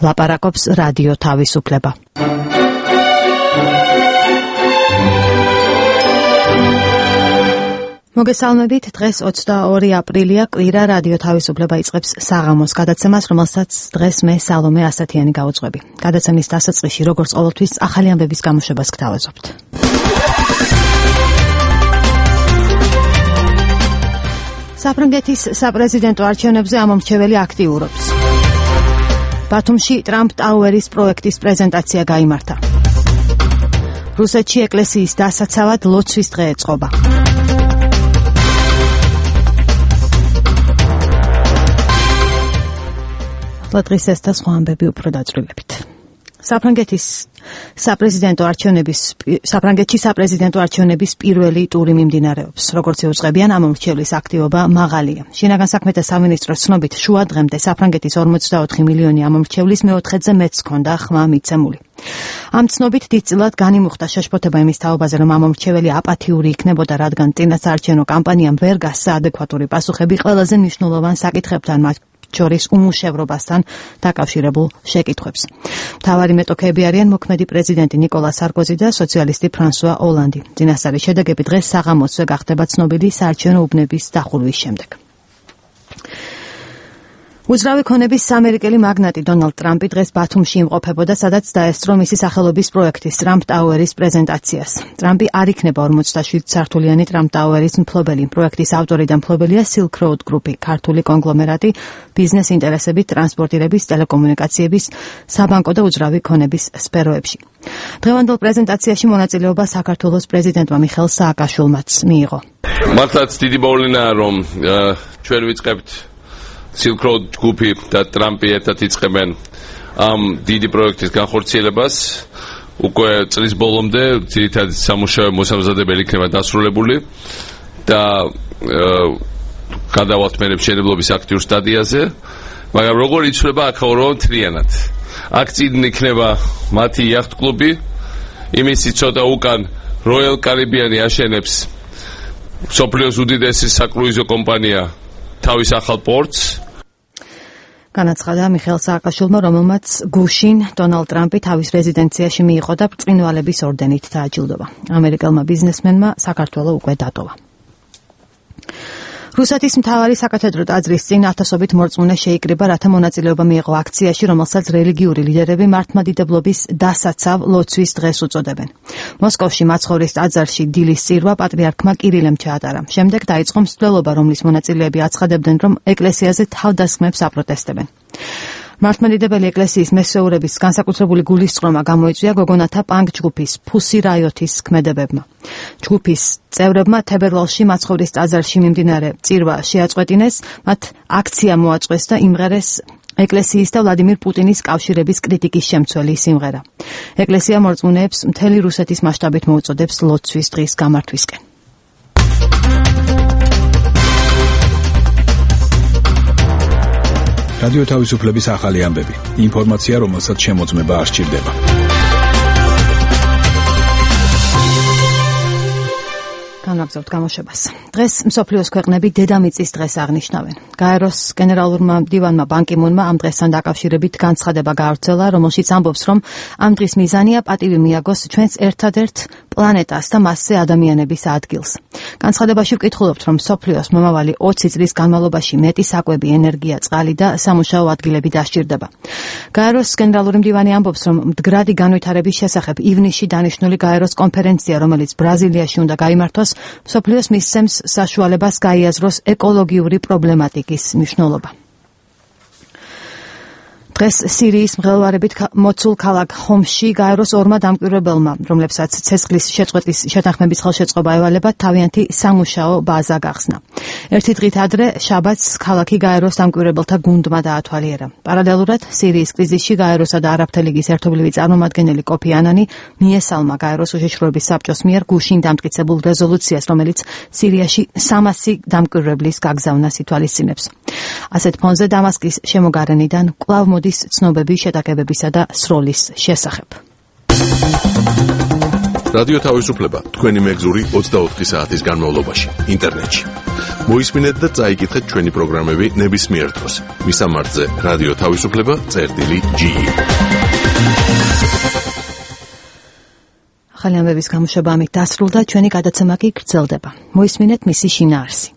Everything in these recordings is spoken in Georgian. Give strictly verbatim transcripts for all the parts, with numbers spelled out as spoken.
ლაპარაკობს რადიო თავისუფლება. მოგესალმებით, დღეს ოცდაორი აპრილია, კვირა, რადიო თავისუფლება იწყებს საღამოს გადაცემას, რომელსაც დღეს მე სალომე ასათიანი გავუძღვები. გადაცემის დასაწყისში, როგორც ყოველთვის, ახალი ამბების გამოშვებას გთავაზობთ. საფრანგეთის საპრეზიდენტო არჩევნებზე ამომრჩეველი აქტიურობს. ბათუმში ტრამპ ტაუერის პროექტის პრეზენტაცია გაიმართა. რუსეთში ეკლესიის დასაცავად ლოცვის დღე ეწყობა. დღეს ეს და სხვა ამბები უფრო დაწვრილებით. საფრანგეთის საპრეზიდენტო არჩევნების საფრანგეთში საპრეზიდენტო არჩევნების პირველი ტური მიმდინარეობს. როგორც ეუწყებიან, ამომრჩევლის აქტივობა მაღალია. შინაგან საქმეთა სამინისტროს ცნობით, შუა დღემდე საფრანგეთის ორმოცდაოთხი მილიონი ამომრჩევლის მეოთხედზე მეც ჰქონდა ხმა მიცემული. ამ ცნობით დიდწილად განიმუხტა შეშფოთება იმის თაობაზე, რომ ამომრჩეველი აპათიური იქნებოდა, რადგან წინასაარჩევნო კამპანიამ ვერ გასცა ადეკვატური პასუხები ყველაზე მნიშვნელოვან საკითხებთან, მათ შორის უმუშევრობასთან დაკავშირებულ შეკითხვებს. მთავარი მეტოქეები არიან მოქმედი პრეზიდენტი ნიკოლა სარკოზი და სოციალისტი ფრანსუა ოლანდი. წინასწარი შედეგები დღეს საღამოსვე გახდება ცნობილი საარჩევნო უბნების დახურვის შემდეგ. უძრავი ქონების ამერიკელი მაგნატი დონალდ ტრამპი დღეს ბათუმში იმყოფებოდა, სადაც დაესწრო მისი სახელობის პროექტის ტრამპ ტაუერის პრეზენტაციას. ტრამპი არ იქნება ორმოცდაშვიდ სართულიანი ტრამპ ტაუერის მფლობელი. პროექტის ავტორი და მფლობელია Silk Road Group, ქართული კონგლომერატი ბიზნეს ინტერესებით ტრანსპორტირების, ტელეკომუნიკაციების, საბანკო და უძრავი ქონების სფეროებში. დღევანდელ პრეზენტაციაში მონაწილეობა საქართველოს პრეზიდენტმა მიხეილ სააკაშვილმაც მიიღო. მართლაც დიდი მოვლენაა, რომ ჩვენ ვიწყებთ Silk Road Group-ი და ტრამპი ერთად იწყებენ ამ დიდი პროექტის განხორციელებას. უკვე წლის ბოლომდე ძირითადად სამუშაო მოსამზადებელი იქნება დასრულებული და გადავალთ მე მშენებლობის აქტიურ სტადიაზე, მაგრამ როგორ იცვლება აქაურობა მთლიანად. აქ წინ იქნება მათი იახტ კლუბი, იმისი ცოტა უკან Royal Caribbean აშენებს მსოფლიოს უდიდესი საკრუიზო კომპანია თავის ახალ პორტს. განაცხადა მიხეილ სააკაშვილმა, რომელმაც გუშინ დონალდ ტრამპი თავის რეზიდენციაში მიიღო და ბრწყინვალების ორდენით დააჯილდოვა. ამერიკელმა ბიზნესმენმა საქართველო უკვე დატოვა. რუსეთის მთავარი საკათედრო ტაძრის წინ ათასობით მორწმუნე შეიკრიბა, რათა მონაწილეობა მიეღო აქციაში, რომელსაც რელიგიური ლიდერები მართლმადიდებლობის დასაცავ ლოცვის დღეს უწოდებენ. მოსკოვში მაცხოვრის ტაძარში დილის წირვა პატრიარქმა კირილემ ჩაატარა. შემდეგ დაიწყო მცდელობა, რომლის მონაწილეები აცხადებდნენ, რომ ეკლესიაზე თავდასხმებს აპროტესტებენ. მართლმადიდებელი ეკლესიის მესეურების განსაკუთრებული გულისწყრომა გამოიწვია გოგონათა პანკ ჯგუფის ფუსი რაიოთის ქმედებებმა. ჯგუფის წევრებმა თებერვალში მაცხოვრის ტაძარში მიმდინარე წირვა შეაწყვეტინეს, მათ აქცია მოაწყვეს და იმღერეს ეკლესიის და ვლადიმირ პუტინის კავშირების კრიტიკის შემცველი სიმღერა. ეკლესია მორწმუნეებს მთელი რუსეთის მასშტაბით მოუწოდებს ლოცვის დღის გამართვისკენ. რადიო თავისუფლების ახალი ამბები. ინფორმაცია, რომელსაც შემოწმება არ სჭირდება. განაგზავნებთ გამოშვებას. დღეს მსოფლიოს ქვეყნები დედამიწის დღეს აღნიშნავენ. გაეროს გენერალურმა მდივანმა ბან კი მუნმა ამ დღესთან დაკავშირებით განცხადება გაავრცელა, რომელშიც ამბობს, რომ ამ დღის მიზანია პატივი მიაგოს ჩვენს ერთადერთ პლანეტას და მასზე ადამიანების ადგილს. განცხადებაში ვკითხულობთ, რომ მსოფლიოს მომავალი ოცი წლის განმავლობაში მეტი საკვები, ენერგია, წყალი და სამუშაო ადგილები დასჭირდება. გაეროს გენერალური მდივანი ამბობს, რომ მდგრადი განვითარების შესახებ ივნისში დანიშნული გაეროს კონფერენცია, რომელიც ბრაზილიაში უნდა გაიმართოს, მსოფლიოს მისცემს საშუალებას გაიაზროს ეკოლოგიური პრობლემატიკის მნიშვნელობა. დღეს სირიის მღელვარებით მოცულ ქალაქ ხომსში გაეროს ორმა დამკვირვებელმა, რომლებსაც ცეცხლის შეწყვეტის შეთანხმების ხელშეწყობა ევალება, თავიანთი სამუშაო ბაზა გახსნა. ერთი დღით ადრე შაბათს ქალაქი გაეროს დამკვირვებელთა გუნდმა დაათვალიერა. პარალელურად სირიის კრიზისში გაეროსა და არაბთა ლიგის ერთობლივი წარმომადგენელი კოფი ანანი მიესალმა გაეროს უშიშროების საბჭოს მიერ გუშინ დამტკიცებულ რეზოლუციას, რომელიც სირიაში სამასი დამკვირვებლის გაგზავნას ითვალისწინებს. ასეთ ფონზე დამასკის შემოგარენიდან კვლავ მოდის ცნობები შეტაკებებისა და სროლის შესახებ. რადიო თავისუფლება თქვენი მეგზური ოცდაოთხი საათის განმავლობაში ინტერნეტში. მოისმინეთ და წაიკითხეთ ჩვენი პროგრამები ნებისმიერ დროს. მისამართზე რადიო თავისუფლება წერტილი ჯი ი. ახალი ამბების გამოშვება ამით დასრულდა, ჩვენი გადაცემა კი გრძელდება. მოისმინეთ მისი შინაარსი.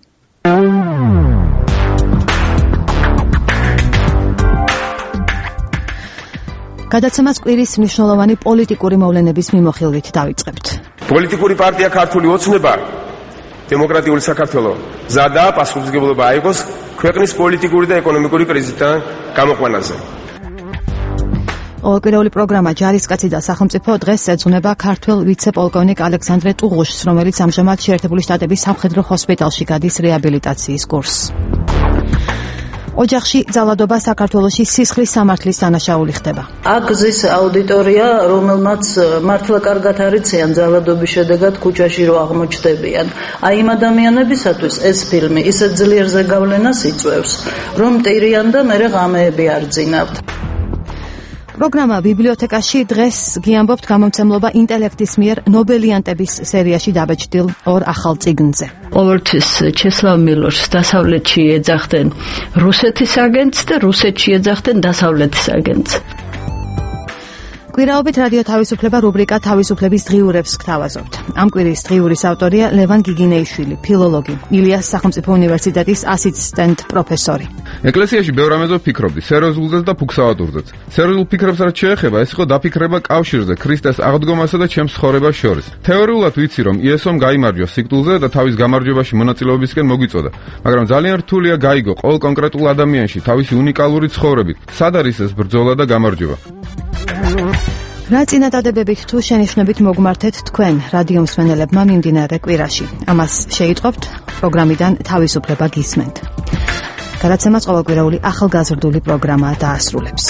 გადაცემას კვირის მნიშვნელოვანი პოლიტიკური მოვლენების მიმოხილვით დავიწყებთ. პოლიტიკური პარტია ქართული ოცნება დემოკრატიული საქართველო ზადაა პასუხისმგებლობა აიღოს ქვეყნის პოლიტიკური და ეკონომიკური კრიზისთან გამოყვანაზე. ყოველკვირეული პროგრამა ჯარისკაცი და სახელმწიფო დღეს ეძღვნება ქართველ ვიცე-პოლკოვნიკ ალექსანდრე ტუღუშს, რომელიც ამჟამად შეერთებული შტატების სამხედრო ჰოსპიტალში გადის რეაბილიტაციის კურსს. ოჯახში ძალადობა საქართველოში სისხლის სამართლის დანაშაული ხდება. აქ გზის აუდიტორია, რომელმაც მართლა კარგად არიციან ძალადობის შედეგად ქუჩაში რო აღმოჩნდებიან. აი იმ ადამიანებისათვის ეს ფილმი ისეთ ძლიერ ზეგავლენას იწვევს, რომ ტირიან და მერე ღამეები არ ძინავთ. პროგრამა ბიბლიოთეკაში დღეს გიამბობთ გამომცემლობა ინტელექტის მიერ ნობელიანტების სერიაში დაბეჭდილ ორ ახალ წიგნზე. ყოველთვის ჩესლავ მილორს დასავლეთში ეძახდნენ რუსეთის აგენტს და რუსეთში ეძახდნენ დასავლეთის აგენტს. კვირაობით რადიო თავისუფლება რუბრიკა თავისუფლების დღიურებს გთავაზობთ. ამ კვირის დღიურის ავტორია ლევან გიგინეიშვილი, ფილოლოგი, ილიას სახელმწიფო უნივერსიტეტის ასისტენტ პროფესორი. ეკლესიაში ბევრ ამაზე ვფიქრობდი, სერიოზულზეც და ფუქსავატურზეც. სერიოზულ ფიქრებს რაც შეეხება, ეს იყო დაფიქრება კავშირზე ქრისტეს აღდგომასა და ჩემს ცხოვრებას შორის. თეორიულად ვიცი, რომ იესომ გაიმარჯვა სიკვდილზე და თავის გამარჯვებაში მონაწილეობისკენ მოგვიწოდა, მაგრამ ძალიან რთულია გაიგო ყოველ კონკრეტულ ადამიანში თავისი უნიკალური ცხოვრებით, სად არის ეს ბრძოლა და გამარჯვება. რა წინადადებებით თუ შენიშვნებით მოგმართეთ თქვენ რადიო მსმენელებმა მიმდინარე კვირაში. ამას შეიტყობთ პროგრამიდან თავისუფლება გისმენთ. გადაცემას ყოველკვირეული ახალგაზრდული პროგრამა დაასრულებს.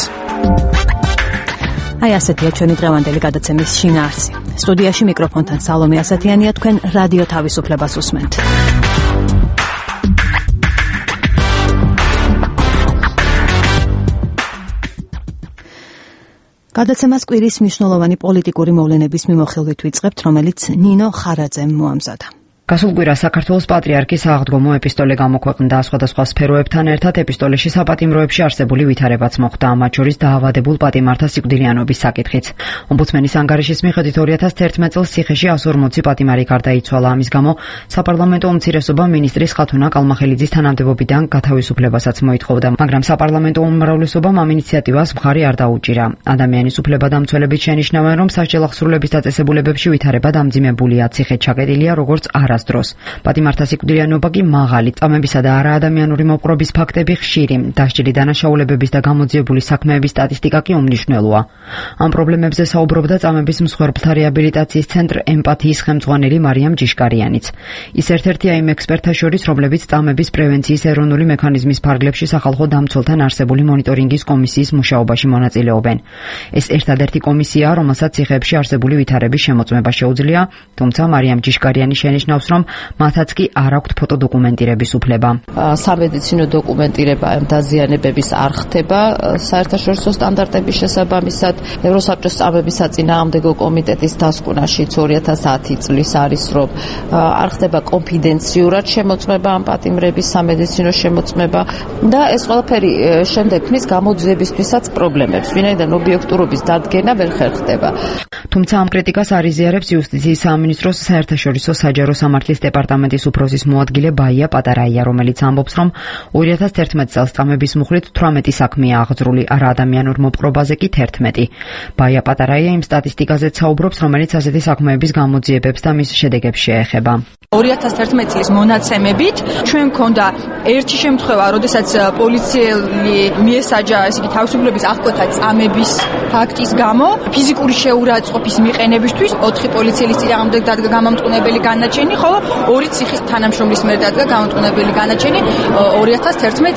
აი ასეთია ჩვენი დღევანდელი გადაცემის შინაარსი. სტუდიაში მიკროფონთან სალომე ასათიანია, თქვენ რადიო თავისუფლებას უსმენთ. გადაცემას კვირის მნიშვნელოვანი პოლიტიკური მოვლენების მიმოხილვით ვიწყებთ, რომელიც ნინო ხარაძემ მოამზადა. გასულ კვირას საქართველოს პატრიარქის აღდგომო ეპისტოლე გამოქვეყნდა. სხვადასხვა სფეროებთან ერთად ეპისტოლეში საპატიმროებში არსებული ვითარებაც მოხდა, მათ შორის დაავადებულ პატიმართა სიკვდილიანობის საკითხიც. ომბუდსმენის ანგარიშის მიხედვით ორი ათას თერთმეტ წელს ციხეში εκατს ორმოცი პატიმარი გარდაიცვალა. ამის გამო საპარლამენტო უმცირესობა მინისტრის ხათუნა კალმახელიძის თანამდებობიდან გათავისუფლებასაც მოითხოვდა, მაგრამ საპარლამენტო უმრავლესობამ ამ ინიციატივას მხარი არ დაუჭირა. ადამიანის უფლებადამცველებით შენიშნავენ, რომ სასჯელ აღსრულების დაწესებულებებში ვითარება დამძიმებულია, ციხე ჩაკეტილია როგორც არა დროს. პატიმართა სიკვდილიანობა კი მაღალი, წამებისა და არაადამიანური მოპყრობის ფაქტები ხშირი, დასჯილი დანაშაულებების და გამოძიებული საქმეების სტატისტიკა კი უმნიშვნელოა. ამ პრობლემებზე საუბრობდა წამების მსხვერპლთა რეაბილიტაციის ცენტრ ემპათიის ხელმძღვანელი მარიამ ჯიშკარიანიც. ის ერთ-ერთია იმ ექსპერტთა შორის, რომლებიც წამების პრევენციის ეროვნული მექანიზმის ფარგლებში სახალხო დამცველთან არსებული მონიტორინგის კომისიის მუშაობაში მონაწილეობენ. ეს ერთადერთი კომისიაა, რომელსაც ციხეებში არსებული ვითარების შემოწმება შეუძლია, თუმცა მარიამ ჯიშკარიანი შენიშნავს, რომ მათაც კი არ აქვთ ფოტოდოკუმენტირების უფლება. სამედიცინო დოკუმენტირება ამ დაზიანებების არ ხდება საერთაშორისო სტანდარტების შესაბამისად. ევროსაბჭოს წამების საწინააღმდეგო კომიტეტის დასკვნაშიც ორი ათას ათი წლის არის, რომ არ ხდება კონფიდენციურად შემოწმება ამ პატიმრების სამედიცინო შემოწმება და ეს ყველაფერი შემდეგ ქმნის გამოძიებისთვისაც პრობლემებს, ვინაიდან ობიექტურობის დადგენა ვერ ხერხდება. თუმცა ამ კრიტიკას არ იზიარებს იუსტიციის სამინისტროს საერთაშორისო საჯარო სამართლის დეპარტამენტის უფროსის მოადგილე ბაია პატარაია, რომელიც ამბობს, რომ ორი ათას თერთმეტ წელს წამების მუხლით თვრამეტი საქმეა აღძრული, არაადამიანურ მოპყრობაზე კი თერთმეტი. ბაია პატარაია იმ სტატისტიკაზეც საუბრობს, რომელიც ასეთი საქმეების გამოძიებებს და მის შედეგებს შეეხება. ორი ათას თერთმეტ წლის მონაცემებით ჩვენ მქონდა ერთი შემთხვევა, როდესაც პოლიციელი მიესაჯა ესე იგი თავისუფლების აღკვეთა წამების ფაქტის გამო ფიზიკური შეურაცხყოფის მიყენებისთვის ოთხი პოლიციელის წინააღმდეგ დადგა გამამტყუნებელი განაჩენი, ხოლო ორი ციხის თანამშრომლის მიერ დადგა გამამტყუნებელი განაჩენი ორი ათას თერთმეტ წელს.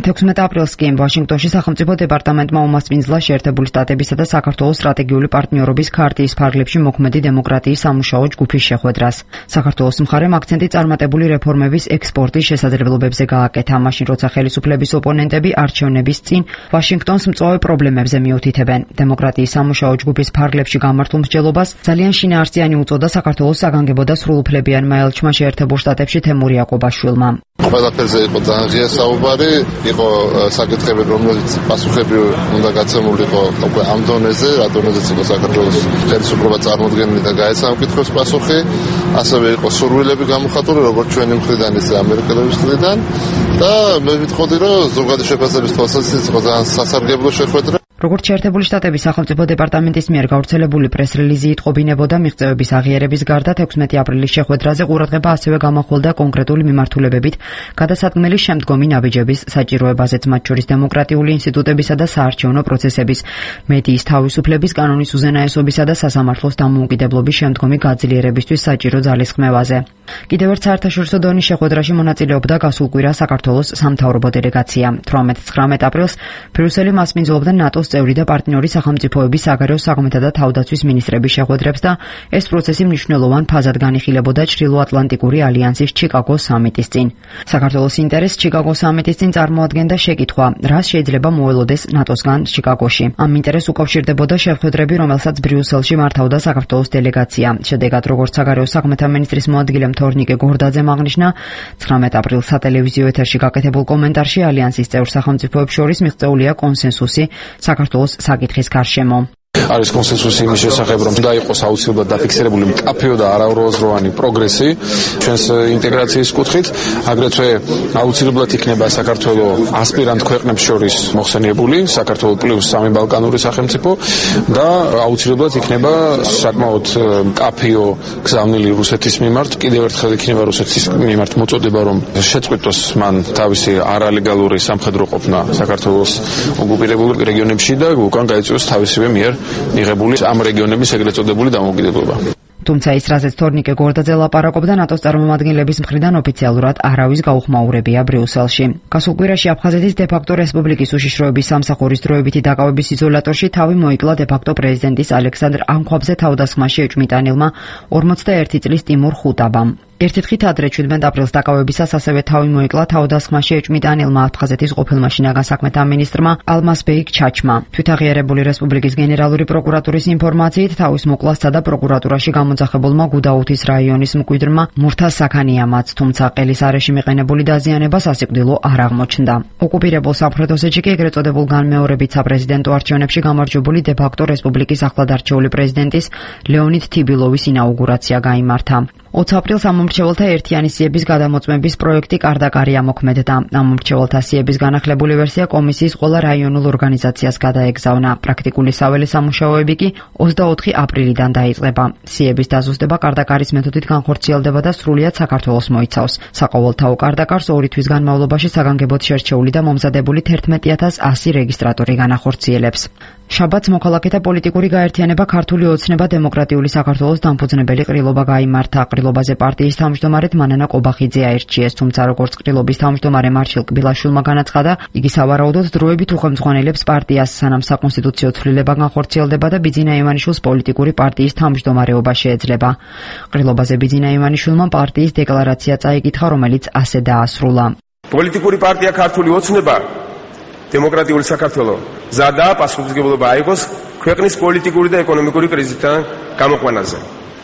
თექვსმეტ აპრილს კი ვაშინგტონში სახელმწიფო დეპარტამენტმა უმასპინძლა შეერთებული შტატებისა და საქართველოს სტრატეგიული პარტნიორობის ქარტიის ფარგლებში მოქმედი დემოკრატიის სამუშაო ჯგუფის შეხვედრას. საქართველოს მხარემ აქცენტი წარმატებული რეფორმების ექსპორტის შესაძლებლობებზე გააკეთა, მაშინ როცა ხელისუფლების ოპონენტები არჩევნების წინ ვაშინგტონს მწვავე პრობლემებზე მიუთითებენ. დემოკრატიის სამუშაო ჯგუფის ფარგლებში გამართულ მსჯელობას ძალიან შინაარსიანი უწოდა საქართველოს საგანგებო და სრულუფლებიანმა ელჩმა შეერთებულ შტატებში თემურ იაკობაშვილმა. ყველაფერზე იყო ძალიან ღია საუბარი, იყო საკითხები, რომელიც პასუხები უნდა გაცემულიყო უკვე ამ დონეზე, რა დონეზეც იყო საქართველოს ხელისუფლება წარმოდგენილი და გაეცა ამ კითხვებს პასუხი, ასევე იყო სურვილები გამოხატული, როგორც ჩვენი მხრიდან, ისე ამერიკელების მხრიდან და მე ვიტყოდი, რომ ზოგადი შეფასების თვალსაზრისით იყო ძალიან სასარგებლო შეხვედრა. როგორც შეერთებული შტატების სახელმწიფო დეპარტამენტის მიერ გავრცელებული პრეს-რელიზი იტყობინებოდა, მიღწევების აღიარების გარდა თექვსმეტი აპრილის შეხვედრაზე ყურადღება ასევე გამახვილდა კონკრეტული მიმართულებებით გადასადგმელი შემდგომი ნაბიჯების საჭიროებაზეც, მათ შორის დემოკრატიული ინსტიტუტებისა და საარჩევნო პროცესების, მედიის თავისუფლების, კანონის უზენაესობისა და სასამართლოს დამოუკიდებლობის შემდგომი გაძლიერებისთვის საჭირო ძალისხმევაზე. კიდევ ერთ საერთაშორისო დონის შეხვედრაში მონაწილეობდა გასულ კვირას საქართველოს სამთავრობო დელეგაცია. თვრამეტ აპრილს ბრიუსელი მასპინძლობდა ნატოს წევრი და პარტნიორი სახელმწიფოების საგარეო საქმეთა და თავდაცვის მინისტრების შეხვედრებს და ეს პროცესი მნიშვნელოვან ფაზად განიხილებოდა ჩრდილოატლანტიკური ალიანსის ჩიკაგოს სამიტის წინ. საქართველოს ინტერესს ჩიკაგოს სამიტის წინ წარმოადგენდა შეკითხვა, რას შეიძლება მოელოდეს ნატოსგან ჩიკაგოში. ამ ინტერესს უკავშირდებოდა შეხვედრები, რომელსაც ბრიუსელში მართავდა საქართველოს დელეგაცია. შედეგად, როგორც საგარეო საქმეთა მინისტრის მოადგილემ თორნიკე გორდაძემ აღნიშნა, ცხრამეტ აპრილს სატელევიზიო ეთერში გაკეთებულ კომენტარში ალიანსის წევრ სახელმწიფოებს შორის მიღწეულია კონსენსუსი საქართველოს საკითხის გარშემო. არის კონსენსუსი იმის შესახებ, რომ უნდა იყოს აუცილებლად დაფიქსირებული მკაფიო და არაორაზროვანი პროგრესი ჩვენს ინტეგრაციის კუთხით, აგრეთვე აუცილებლად იქნება საქართველოს ასპირანტ ქვეყნებს შორის მოხსენიებული საქართველოს პლუს სამი ბალკანური სახელმწიფო და აუცილებლად იქნება საკმაოდ მკაფიო გზავნილი რუსეთის მიმართ, კიდევ ერთხელ იქნება რუსეთის მიმართ მოწოდება, რომ შეწყვიტოს მან თავისი არალეგალური სამხედრო ყოფნა საქართველოს ოკუპირებულ რეგიონებში და უკან გაიწვიოს თავისივე მიერ მიღებული ამ რეგიონების ეგრეთ წოდებული დამოუკიდებლობა. თუმცა ის, რაზეც თორნიკე გორდაძე ლაპარაკობდა, ნატოს წარმომადგენლების მხრიდან ოფიციალურად არავის გაუხმაურებია ბრიუსელში. გასულ კვირაში აფხაზეთის დე-ფაქტო რესპუბლიკის უშიშროების სამსახურის დროებითი დაკავების იზოლატორში თავი მოიკლა დე-ფაქტო პრეზიდენტის ალექსანდრ ანქვაბზე თავდასხმაში ეჭვმიტანილმა ორმოცდაერთი წლის ტიმურ ხუტაბამ. ერთი დღით ადრე შვიდმეტ აპრილს დაკავებისას ასევე თავი მოიკლა თავდასხმაში ეჭვმიტანილმა აფხაზეთის ყოფილ მაშინაგან საქმეთა მინისტრმა ალმაზბეიკ ჩაჩმა. თვითაღიარებული რესპუბლიკის გენერალური პროკურატურის ინფორმაციით, თავის მოკლასსა და პროკურატურაში გამოძახებულმა გუდაუთის რაიონის მკვიდრმა მურთაზ საქანიამაც, თუმცა ყელის არეში მიყენებული დაზიანება სასიკვდილო არ აღმოჩნდა. ოკუპირებულ სამხრეთ ოსეთში კი ეგრეთ წოდებულ განმეორებით საპრეზიდენტო არჩევნებში გამარჯვებული დე-ფაქტო რესპუბლიკის ახლად არჩეული პრეზიდენტის ლეონიდ თიბილოვის ინაუგურაცია გაიმართა. ოცი აპრილს ამომრჩეველთა ერთიანი სიების გადამოწმების პროექტი კარდაკარი ამოქმედდა. ამომრჩეველთა სიების განახლებული ვერსია კომისიის ყველა რაიონულ ორგანიზაციას გადაეგზავნა. პრაქტიკული საველე სამუშაოები კი ოცდაოთხი აპრილიდან დაიწყება. სიების დაზუსტება კარდაკარის მეთოდით განხორციელდება და სრულიად საქართველოს მოიცავს. საყოველთაო კარდაკარს ორი თვის განმავლობაში საგანგებოდ შერჩეული და მომზადებული თერთმეტი ათას ასი რეგისტრატორი განახორციელებს. შაბათს მოქალაქეთა პოლიტიკური გაერთიანება ქართული ოცნება დემოკრატიული საქართველოს დამფუძნებელი ყრილობა გაიმართა. ყრილობაზე პარტიის თავმჯდომარედ მანანა კობახიძე აირჩიეს, თუმცა როგორც ყრილობის თავმჯდომარე მარშალ კბილაშვილმა განაცხადა, იგი სავარაუდოდ დროებით უხელმძღვანელებს პარტიას, სანამ საკონსტიტუციო ცვლილება განხორციელდება და ბიძინა ივანიშვილს პოლიტიკური პარტიის თავმჯდომარეობა შეეძლება. ყრილობაზე ბიძინა ივანიშვილმა პარტიის დეკლარაცია წაიკითხა, რომელიც ასე დაასრულა. პოლიტიკური პარტია ქართული ოცნება დემოკრატიული საქართველო ზადაა პასუხისმგებლობა აიღოს ქვეყნის პოლიტიკური და ეკონომიკური კრიზისთან გამოყვანაზე.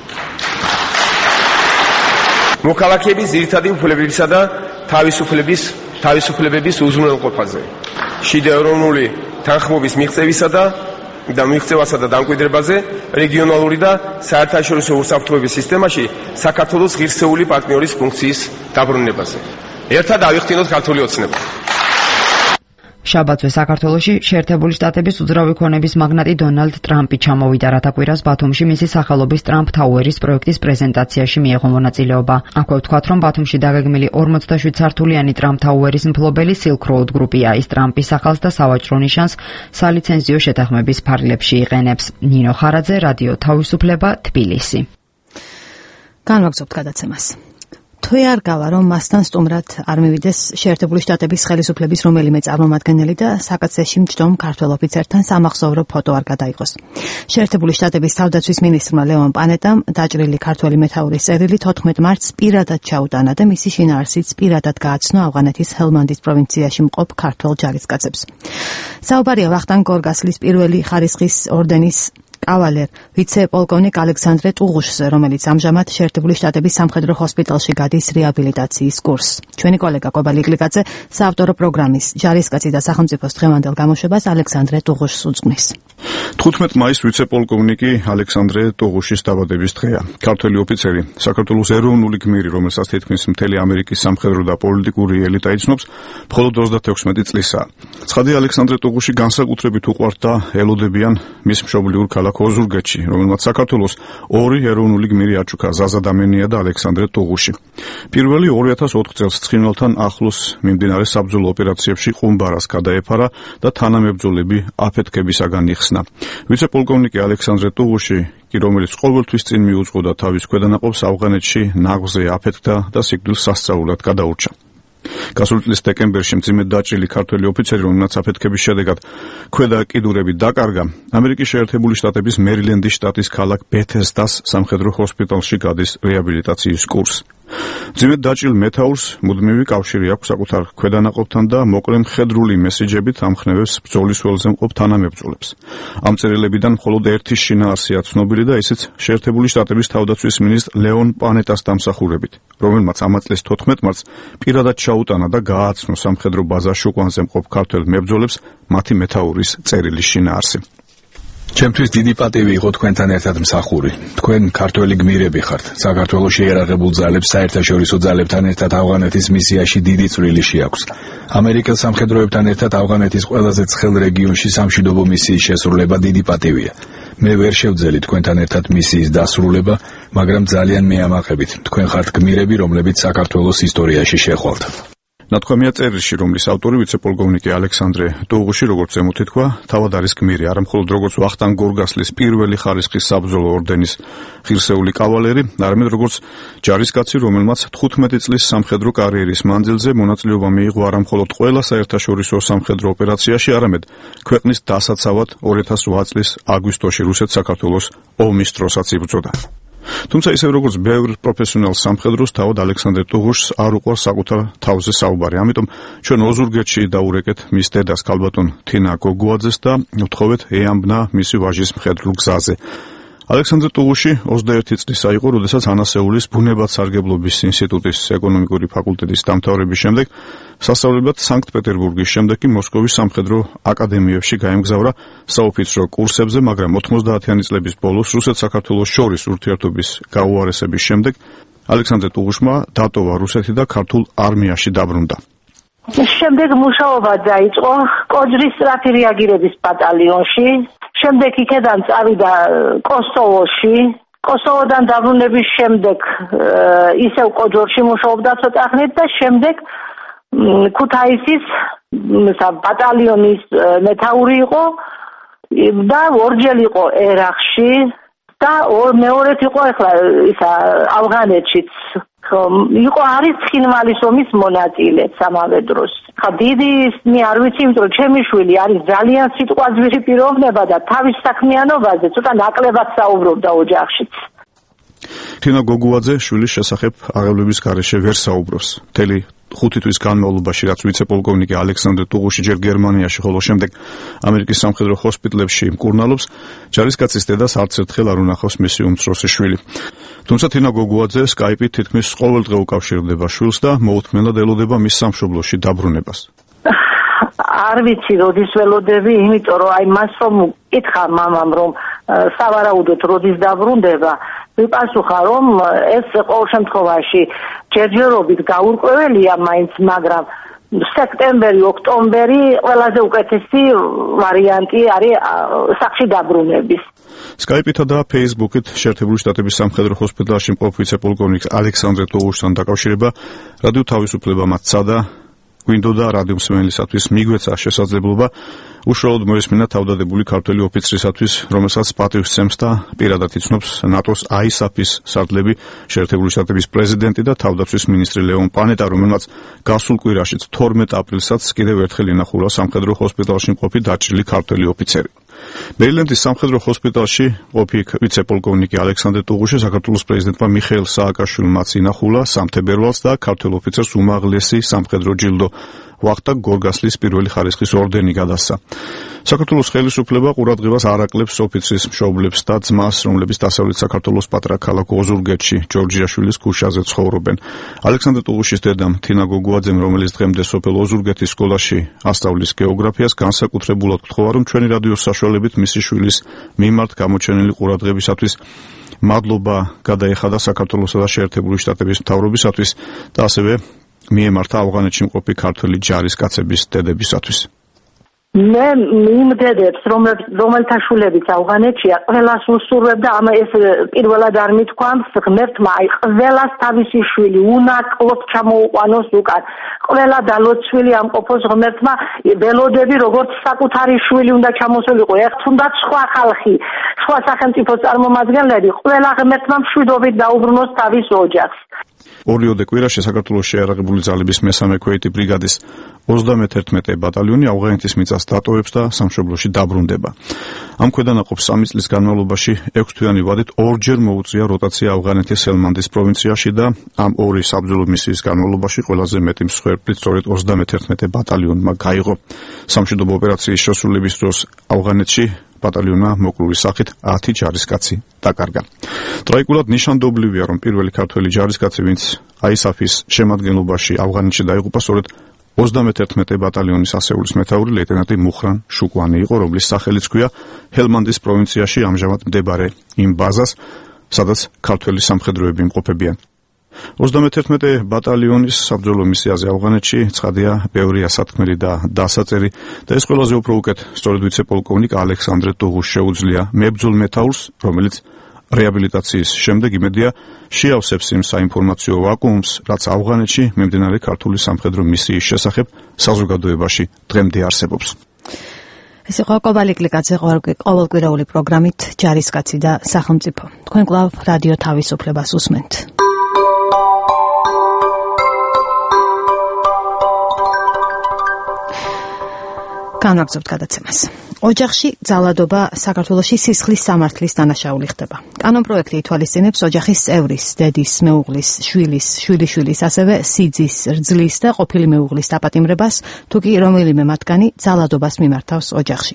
მოქალაქეების ძირითადი უფლებებისა და თავისუფლების თავისუფლებების უზრუნველყოფაზე, შიდაეროვნული თანხმობის მიღწევისა და და მიღწევასა და დამკვიდრებაზე, რეგიონალური და საერთაშორისო უსაფრთხოების სისტემაში საქართველოს ღირსეული პარტნიორის ფუნქციის დაბრუნებაზე. ერთად ავიხსნოთ ქართული ოცნება. შაბათზე საქართველოში შეერთებული შტატების უძრავი ქონების მაგნატი დონალდ ტრამპი ჩამოვიდა, რათა კვირას ბათუმში მისი სახელობის ტრამპ თაუერის პროექტის პრეზენტაციაში მიეღო მონაწილეობა. აქვე ვთქვათ, რომ ბათუმში დაგეგმილი ორმოცდაშვიდ სართულიანი ტრამპ თაუერის მფლობელი Silk Road გრუპია. ის ტრამპის სახელს და სავაჭრო ნიშანს სალიცენზიო შეთანხმების ფარგლებში იყენებს. ნინო ხარაძე, რადიო თავისუფლება, თბილისი. განვაგრძობთ გადაცემას. თვე არ გავა, რომ მასთან სტუმრად არ მივიდეს შეერთებული შტატების ხელისუფლების რომელიმე წარმომადგენელი და საკაცეში მჯდომ ქართველ ოფიცერთან სამახსოვრო ფოტო არ გადაიღოს. შეერთებული შტატების თავდაცვის მინისტრმა ლეონ პანეტამ დაჭრილი ქართველი მეთაურის წერილი თოთხმეტ მარტს პირადად ჩაუტანა და მისი შინაარსიც პირადად გააცნო ავღანეთის ჰელმანდის პროვინციაში მყოფ ქართველ ჯარისკაცებს. საუბარია ვახტანგ გორგასლის პირველი ხარისხის ორდენის კავალერ ვიცე-პოლკოვნიკ ალექსანდრე ტუღუშზე, რომელიც ამჟამად შეერთებული შტატების სამხედრო ჰოსპიტალში გადის რეაბილიტაციის კურსს. ჩვენი კოლეგა კობალი გლიკაძე საავტორო პროგრამის ჯარისკაცი და სახელმწიფოს დღევანდელ გამოშვებას ალექსანდრე ტუღუშს უძღვნის. თხუთმეტ მაისს ვიცე-პოლკოვნიკი ალექსანდრე ტუღუშის დაბადების დღეა. ქართველი ოფიცერი, საქართველოს ეროვნული გმირი, რომელსაც თითქმის მთელი ამერიკის სამხედრო და პოლიტიკური ელიტა იცნობს, მხოლოდ ოცდათექვსმეტი წლისაა. ცხადი ალექსანდრე ტუღუში განსაკუთრებით უყვართ და ელოდებიან მის მშობლიურ ქალაქ ოზურგეთში, რომელმაც საქართველოს ორი ეროვნული გმირი აჩუქა, ზაზა დამენია და ალექსანდრე ტუღუში. პირველი ორი ათას ოთხ წელს ცხინვალთან ახლოს მიმდინარე საბრძოლო ოპერაციებში ყუმბარას გადაეფარა და თანამებრძოლები აფეთქებისაგან იხსნა. ვიცე-პოლკოვნიკი ალექსანდრე ტუღუში, კი რომელიც ყოველთვის წინ მიუძღოდა თავის ქვედანაყოფს, ავღანეთში ნაღზე აფეთქდა და სიკვდილს სასწაულად გადაურჩა. გასული წლის დეკემბერში მძიმედ დაჭრილი ქართველი ოფიცერი, რომელმაც აფეთქების შედეგად ქვედა კიდურები დაკარგა, ამერიკის შეერთებული შტატების მერილენდის შტატის ქალაქ ბეთესდას სამხედრო ჰოსპიტალში გადის რეაბილიტაციის კურსს. მძიმედ დაჭრილ მეთაურს მუდმივი კავშირი აქვს საკუთარ ქვედანაყოფთან და მოკლე მხედრული მესიჯებით ამხნევებს ბრძოლის ველზე მყოფ თანამებრძოლებს. ამ წერილებიდან მხოლოდ ერთი შინაარსია ცნობილი და ისიც შეერთებული შტატების თავდაცვის მინისტრ ლეონ პანეტას დამსახურებით, რომელმაც ამ წლის თოთხმეტ მარტს პირადად ჩაუტანა და გააცნო სამხედრო ბაზა შუკვანზე მყოფ ქართველ მებრძოლებს მათი მეთაურის წერილის შინაარსი. ჩემთვის დიდი პატივი იყო თქვენთან ერთად მსახური. თქვენ ქართველი გმირები ხართ. საქართველოს შეიარაღებულ ძალებს საერთაშორისო ძალებთან ერთად ავღანეთის მისიაში დიდი წვლილი შეაქვს. ამერიკელ სამხედროებთან ერთად ავღანეთის ყველაზე ცხელ რეგიონში სამშვიდობო მისიის შესრულება დიდი პატივია. მე ვერ შევძელი თქვენთან ერთად მისიის დასრულება, მაგრამ ძალიან მეამაყებით. თქვენ ხართ გმირები, რომლებიც საქართველოს ისტორიაში შეხვალთ. ნათქვამია წერილში, რომლის ავტორი ვიცე-პოლკოვნიკი ალექსანდრე ტუღუში, როგორც ემუთითქვა, თავად არის გმირი, არა მხოლოდ როგორც ვახტანგ გორგასლის პირველი ხარისხის საბრძოლო ორდენის ღირსეული კავალერი, არამედ როგორც ჯარისკაცი, რომელმაც თხუთმეტი წლის სამხედრო კარიერის მანძილზე მონაწილეობა მიიღო არა მხოლოდ ყველა საერთაშორისო სამხედრო ოპერაციაში, არამედ ქვეყნის დასაცავად ორი ათას ოთხ წლის აგვისტოში რუსეთ-საქართველოს ომის დროსაც იბრძოდა. თუმცა ისევ როგორც ბევრ პროფესიონალ სამხედროს, თავად ალექსანდრე ტუღუშს არ უყვარს საკუთარ თავზე საუბარი. ამიტომ ჩვენ ოზურგეთში დაურეკეთ მის დედას ქალბატონ თინა გოგუაძეს და ვთხოვეთ ეამბნა მისი ვაჟის მხედრულ გზაზე. ალექსანდრე ტუღუში ოცდაერთი წლისა იყო, როდესაც ანასეულის ბუნებად-სარგებლობის ინსტიტუტის ეკონომიკური ფაკულტეტის დამთავრების შემდეგ სასწავლებლად სანქტ-პეტერბურგის შემდეგ კი მოსკოვის სამხედრო აკადემიებში გაემგზავრა საოფიცრო კურსებზე, მაგრამ ოცდაათიანი წლების ბოლოს რუსეთ-საქართველოს შორის ურთიერთობის გაუარესების შემდეგ ალექსანდრე ტუღუშმა დატოვა რუსეთი და ქართულ არმიაში დაბრუნდა. შემდეგ მუშაობა დაიწყო კოჯრის სწრაფი რეაგირების ბატალიონში. შემდეგ იქედან წავიდა კოსოვოში. კოსოვოდან დაბრუნების შემდეგ ისევ კოჯორში მუშაობდა ცოტა ხნით და შემდეგ ქუთაისის ბატალიონის მეთაური იყო და ორჯერ იყო ერაყში და მეორედ იყო ახლა ისა ავღანეთშიც. იყო არის ცხინვალის ომის მონაწილე ამავე დროს. ხა დიდი მე არ ვიცი, იმიტომ რომ ჩემი შვილი არის ძალიან სიტყვაზვირი პიროვნება და თავის საქმიანობაზე ცოტა ნაკლებად საუბრობდა ოჯახშიც. თინა გოგუაძე შვილის შესახებ აღებლების გარეშე ვერ საუბრობს. მთელი ხუთი თვის განმავლობაში, რაც ვიცე-პოლკოვნიკი ალექსანდრე ტუღუში ჯერ გერმანიაში, ხოლო შემდეგ ამერიკის სამხედრო ჰოსპიტალებში მკურნალობს, ჯარისკაცის დედას არც ერთხელ არ უნახავს მისი უმცროსი შვილი. თუმცა თინა გოგუაძე სკაიპით თითქმის ყოველდღე უკავშირდება შვილს და მოუთმენლად ელოდება მის სამშობლოში დაბრუნებას. არ ვიცი როდის ველოდები, იმიტომ რომ აი მას რომ კითხა მამამ რომ სავარაუდოდ როდის დაბრუნდება, ვიპასუხა რომ ეს ყოველ შემთხვევაში ჯერჯერობით გაურკვეველია მაინც, მაგრამ სექტემბერი, ოქტომბერი ყველაზე უკეთესი ვარიანტი არის სახლში დაბრუნების. სკაიპითა და ფეისბუქით შეერთებული შტატების სამხედრო ჰოსპიტალში მყოფ ვიცე-პოლკოვნიკ ალექსანდრე ტუღუშთან დაკავშირება რადიო თავისუფლებამ სცადა გვინდოდა რადიო მსმენელისათვის მიგვეცა შესაძლებლობა უშუალოდ მოესმინა თავდადებული ქართველი ოფიცრისათვის, რომელსაც პატივსცემს და პირადად იცნობს ნატოს აისაფის სარდლები, შეერთებული შტატების პრეზიდენტი და თავდაცვის მინისტრი ლეონ პანეტა, რომელმაც გასულ კვირაშიც თორმეტ აპრილსაც კიდევ ერთხელ ინახულა სამხედრო ჰოსპიტალში მყოფი დაჭრილი ქართველი ოფიცერი. მერილენდის სამხედრო ჰოსპიტალში მყოფი ვიცე-პოლკოვნიკი ალექსანდრე ტუღუში საქართველოს პრეზიდენტმა მიხეილ სააკაშვილმაც ინახულა სამ თებერვალს და ქართველ ოფიცერს უმაღლესი სამხედრო ჯილდო ვახტანგ გორგასლის პირველი ხარისხის ორდენი გადასცა. საქართველოს ხელისუფლება ყურადღებას არ აკლებს ოფიცრის მშობლებს და ძმას, რომლებიც დასავლეთ საქართველოს პატრა ქალაქ ოზურგეთში ჯორჯიაშვილის ქუჩაზე ცხოვრობენ. ალექსანდრე ტუღუშის დედამ თინა გოგუაძემ, რომელიც დღემდე სოფელ ოზურგეთის სკოლაში ასწავლის გეოგრაფიას, განსაკუთრებულად გთხოვა, რომ ჩვენი რადიოს საშუალებით მისი შვილის მიმართ გამოჩენილი ყურადღებისათვის მადლობა გადაეხადა საქართველოსა და შეერთებული შტატების მთავრობისათვის და ასევე მიემართა ავღანეთში მყოფი ქართველი ჯარისკაცების დედებისათვის. მე მიმდედებს, რომელთა შვილებიც ავღანეთშია, ყველას უსურვებ და ამ ეს პირველად არ მithქვამს ღმერთმა, აი ყველას თავისი შვილი უნაკლოდ ჩამოუყვანოს უკან. ყველა დალოცვილი ამყოფოს ღმერთმა, ველოდები როგორც საკუთარი შვილი უნდა ჩამოსულიყო, ეხ თუნდაც სხვა ხალხი, სხვა სახელმწიფო წარმომადგენლები, ყველა ღმერთმა მშვიდობით დაუბრუნოს თავის ოჯახს. ორიოდე კვირაში საქართველოს შეიარაღებული ძალების მესამე ქვეითი ბრიგადის ოცდამეთერთმეტე ბატალიონი ავღანეთის მიწას დატოვებს და სამშობლოში დაბრუნდება. ამ ქვედანაყოფს სამი წლის განმავლობაში ექვსთვიანი ვადით ორჯერ მოუწია როტაცია ავღანეთის ჰელმანდის პროვინციაში და ამ ორი საბრძოლო მისიის განმავლობაში ყველაზე მეტი მსხვერპლი სწორედ ოცდამეთერთმეტე ბატალიონმა გაიღო. სამშვიდობო ოპერაციის შესრულების დროს ავღანეთში ბატალიონმა მოკლული სახით ათი ჯარისკაცი დაკარგა. ტრაიკულად ნიშანდობლივია, რომ პირველი ქართველი ჯარისკაცი, ვინც აისაფის შემადგენლობაში ავღანეთში დაიღუპა, სწორედ ოცდამეთერთმეტე ბატალიონის ასეულის მეთაური ლეიტენანტი მუხრან შუკვანი იყო, რომლის სახელიც ჰქვია ჰელმანდის პროვინციაში ამჟამად მდებარე იმ ბაზას, სადაც ქართველი სამხედროები იმყოფებიან. ოცდამეთერთმეტე ბატალიონის საბრძოლო მისიაზე ავღანეთში ცხადია ბევრი ასათქმელი და დასაწერი და ეს ყველაზე უფრო უკეთ სწორედ ვიცე-პოლკოვნიკ ალექსანდრე ტუღუშს შეუძლია მებრძოლ მეთაურს, რომელიც რეაბილიტაციის შემდეგ იმედია შეავსებს იმ საინფორმაციო ვაკუუმს, რაც ავღანეთში მიმდინარე ქართული სამხედრო მისიის შესახებ საზოგადოებაში დღემდე არსებობს. ეს იყო კობალი კლიკაძე ყოველკვირეული პროგრამით ჯარისკაცი და სახელმწიფო. თქვენ კვლავ რადიო თავისუფლებას უსმენთ. განვაგრძობთ გადაცემას. ოჯახში ძალადობა საქართველოში სისხლის სამართლის დანაშაული ხდება. კანონპროექტი ითვალისწინებს ოჯახის წევრის, დედის, მეუღლის, შვილის, შვილიშვილის, ასევე სიძის, რძლის და ყოფილი მეუღლის დაპატიმრებას, თუ კი რომელიმე მათგანი ძალადობას მიმართავს ოჯახში.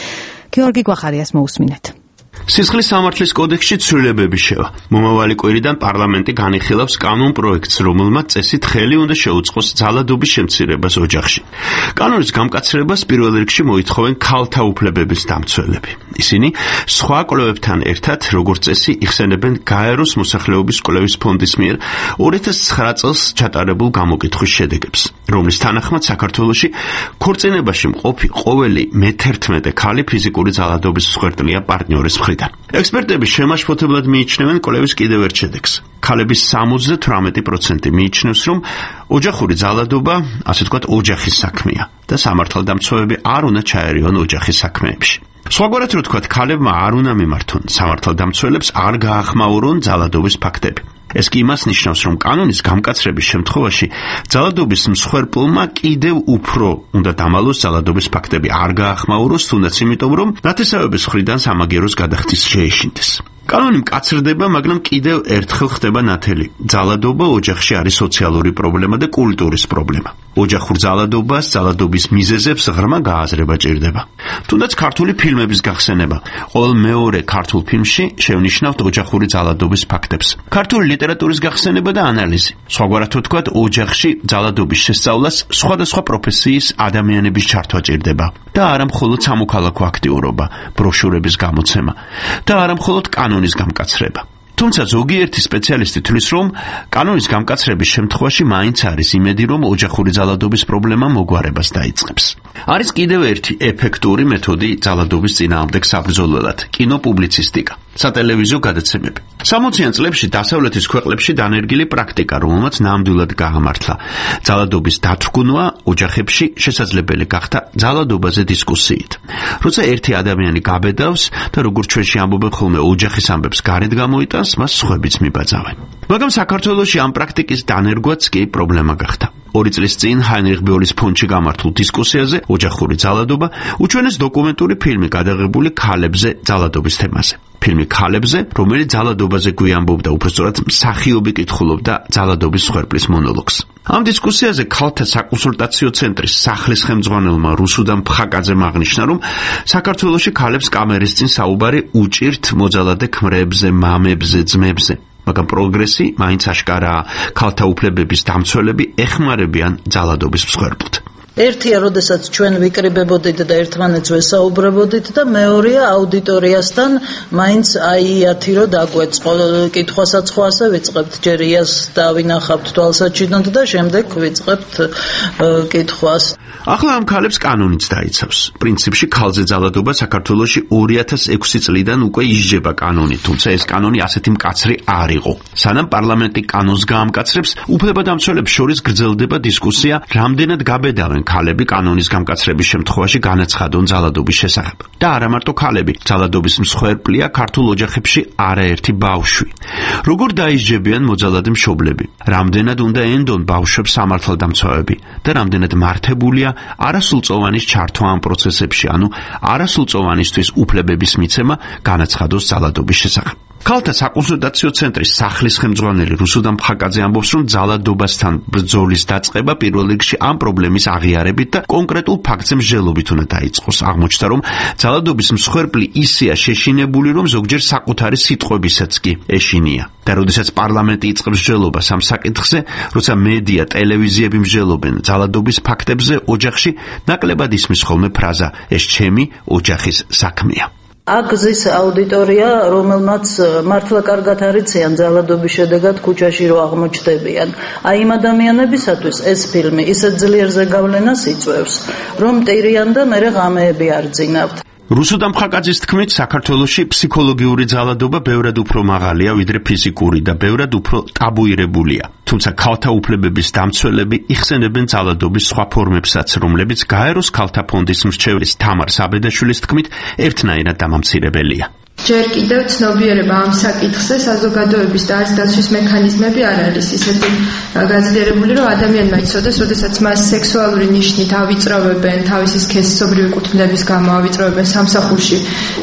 გიორგი გვახარიას მოусმინეთ. სისხლის სამართლის კოდექსში ცვლილებები შევა. მომავალი კვირიდან პარლამენტი განიხილავს კანონპროექტს, რომელმაც წესით ხელი უნდა შეუწყოს ძალადობის შემცირებას ოჯახში. კანონის გამკაცრებას პირველ რიგში მოითხოვენ ქალთა უფლებების დამცველები. ისინი სხვა კვლევებთან ერთად, როგორც წესი, იხსენებენ გაეროს მოსახლეობის კვლევის ფონდის მიერ ორი ათას ცხრა წელს ჩატარებულ გამოკითხვის შედეგებს, რომლის თანახმად საქართველოში ქორწინებაში მყოფი ყოველი მეთერთმეტე ქალი ფიზიკური ძალადობის მსხვერპლია პარტნიორის მხრიდან. ექსპერტების შემაშფოთებლად მიიჩნევენ კვლევის კიდევ ერთ შედეგს. ქალების სამოცდათვრამეტი პროცენტი მიიჩნევს, რომ ოჯახური ძალადობა, ასე ვთქვათ, ოჯახის საქმეა და სამართალდამცავები არ უნდა ჩაერევონ ოჯახის საქმეებში. სხვაგვარად რო ვთქვათ, ქალებმა არ უნდა მიმართონ სამართალდამცველებს, არ გაახმაურონ ძალადობის ფაქტები. ეს კი იმას ნიშნავს, რომ კანონის გამკაცრების შემთხვევაში ძალადობის მსხვერპლმა კიდევ უფრო უნდა დამალოს ძალადობის ფაქტები არ გაახმაუროს, თუნდაც იმიტომ, რომ ნათესავების მხრიდან სამაგეროს გადახდის შეეშინდეს. კანონი მკაცრდება, მაგრამ კიდევ ერთხელ ხდება ნათელი. ძალადობა ოჯახში არის სოციალური პრობლემა და კულტურის პრობლემა. ოჯახურ ძალადობას, ძალადობის მიზეზებს ღრმა გააზრება ჭირდება. თუნდაც ქართული ფილმების გახსენება. ყოველ მეორე ქართულ ფილმში შევნიშნავთ ოჯახური ძალადობის ფაქტებს. ქართული ლიტერატურის გახსენება და ანალიზი. სხვაგვარად ვთქვათ, ოჯახში ძალადობის შესწავლას სხვადასხვა პროფესიის ადამიანების ჩართვა ჭირდება. და არა მხოლოდ სამოქალაქო აქტიურობა, ბროშურების გამოცემა და არა მხოლოდ კანონის გამკაცრება. თუმცა ზოგიერთი სპეციალისტი თვლის, რომ კანონის გამკაცრების შემთხვევაში მაინც არის იმედი, რომ ოჯახური ძალადობის პრობლემა მოგვარებას დაიწყებს. არის კიდევ ერთი ეფექტური მეთოდი ძალადობის წინააღმდეგ საბრძოლველად – კინოპუბლიცისტიკა. სატელევიზიო გადაცემები. სამოციან წლებში დასავლეთის ქვეყნებში დანერგილი პრაქტიკა, რომელმაც ნამდვილად გაამართლა. ძალადობის დათრგუნვა ოჯახებში შესაძლებელი გახდა ძალადობაზე დისკუსიით. როცა ერთი ადამიანი გაბედავს და როგორც ჩვენში ამბობენ ხოლმე ოჯახის ამბებს გარეთ გამოიტანს, მას სხვებიც მიბაძავენ. მაგრამ საქართველოში ამ პრაქტიკის დანერგვაც კი პრობლემა გახდა. ორი წლის წინ ჰაინრიხ ბეოლის ფონდში გამართულ დისკუსიაზე ოჯახური ძალადობა უჩვენეს დოკუმენტური ფილმი გადაღებული ქალებზე ძალადობის თემაზე. ფილმი ქალებზე, რომელიც ძალადობაზე გვიამბობდა, უბრალოდ მსახიობი კითხულობდა ძალადობის მსხვერპლის მონოლოგს. ამ დისკუსიაზე ქალთა საკონსულტაციო ცენტრის სახლის ხელმძღვანელმა რუსუდან ფხაკაძემ აღნიშნა, რომ საქართველოში ქალებს კამერის წინ საუბარი უჭირთ მოძალადე ქმრებზე, მამებზე, ძმებზე. მაგრამ პროგრესი მაინც აშკარაა, ქალთა უფლებების დამცველები ეხმარებიან ძალადობის მსხვერპლთ. ერთია, როდესაც ჩვენ ვიკრიბებოდით და ერთმანეთს ვესაუბრებოდით და მეორეა აუდიტორიასთან მაინც აიათი რო დაგვეწყო კითხვასაც ხო ასე ვიწყებთ ჯერ იას დავინახავთ თვალსაჩინოდ და შემდეგ ვიწყებთ კითხვას. ახლა ამ ქალებს კანონიც დაიცავს. პრინციპში ქალზე ძალადობა საქართველოში ორი ათას ექვსი წლიდან უკვე ისჯება კანონით, თუმცა ეს კანონი ასეთი მკაცრი არ იყო. სანამ პარლამენტი კანონს გაამკაცრებს, უფლებადამცველებს შორის გრძელდება დისკუსია, რამდენად გაბედავენ ქალები კანონის გამკაცრების შემთხვევაში განაცხადონ ძალადობის შესახებ. და არა მარტო ქალები, ძალადობის მსხვერპლია ქართულ ოჯახებში არაერთი ბავშვი. როგორ დაისჯებიან მოძალადე მშობლები? რამდენად უნდა ენდონ ბავშვებს სამართალდამცავები და რამდენად მართებულია არასრულწლოვანის ჩართვა ამ პროცესებში, ანუ არასრულწლოვანისთვის უფლებების მიცემა განაცხადოს ძალადობის შესახებ. ქალთა საკონსულტაციო ცენტრის სახლის ხელმძღვანელი რუსუდან ფხაკაძე ამბობს, რომ ძალადობასთან ბრძოლის დაწყება პირველ რიგში ამ პრობლემის აღიარებით და კონკრეტულ ფაქტზე მსჯელობით უნდა დაიწყოს. აღმოჩნდა, რომ ძალადობის მსხვერპლი ისეა შეშინებული, რომ ზოგჯერ საკუთარი სიტყვებისაც კი ეშინია. და როდესაც პარლამენტი იწყებს მსჯელობას ამ საკითხზე, როცა მედია, ტელევიზიები მსჯელობენ ძალადობის ფაქტებზე ოჯახში, ნაკლებად ისმის ხოლმე ფრაზა „ეს ჩემი ოჯახის საქმეა“. აგზის აუდიტორია, რომელმაც მართლა კარგად არიციან ძალადობის შედეგად ქუჩაში რო აღმოჩნდებიან. აი იმ ადამიანებისათვის ეს ფილმი ისეთ ძლიერ ზეგავლენას იწვევს, რომ ტირიან და მერე ღამეები არ ძინავთ. რუსუდან ფხაკაძის თქმით, საქართველოში ფსიქოლოგიური ძალადობა ბევრად უფრო მაღალია, ვიდრე ფიზიკური და ბევრად უფრო ტაბუირებულია. თუმცა ქალთა უფლებების დამცველები იხსენებენ ძალადობის სხვა ფორმებსაც, რომლებიც გაეროს ქალთა ფონდის მრჩევლის თამარ საბედაშვილის თქმით, ერთნაირად დამამცირებელია. ჯერ კიდევ ცნობიერება ამ საკითხზე საზოგადოების და არც დაცვის მექანიზმები არ არის ისეთი გაძლიერებული, რომ ადამიანმა იცოდეს, როდესაც მას სექსუალური ნიშნით ავიწროვებენ, თავისი სქესობრივი კუთვნილების გამო ავიწროვებენ სამსახურში,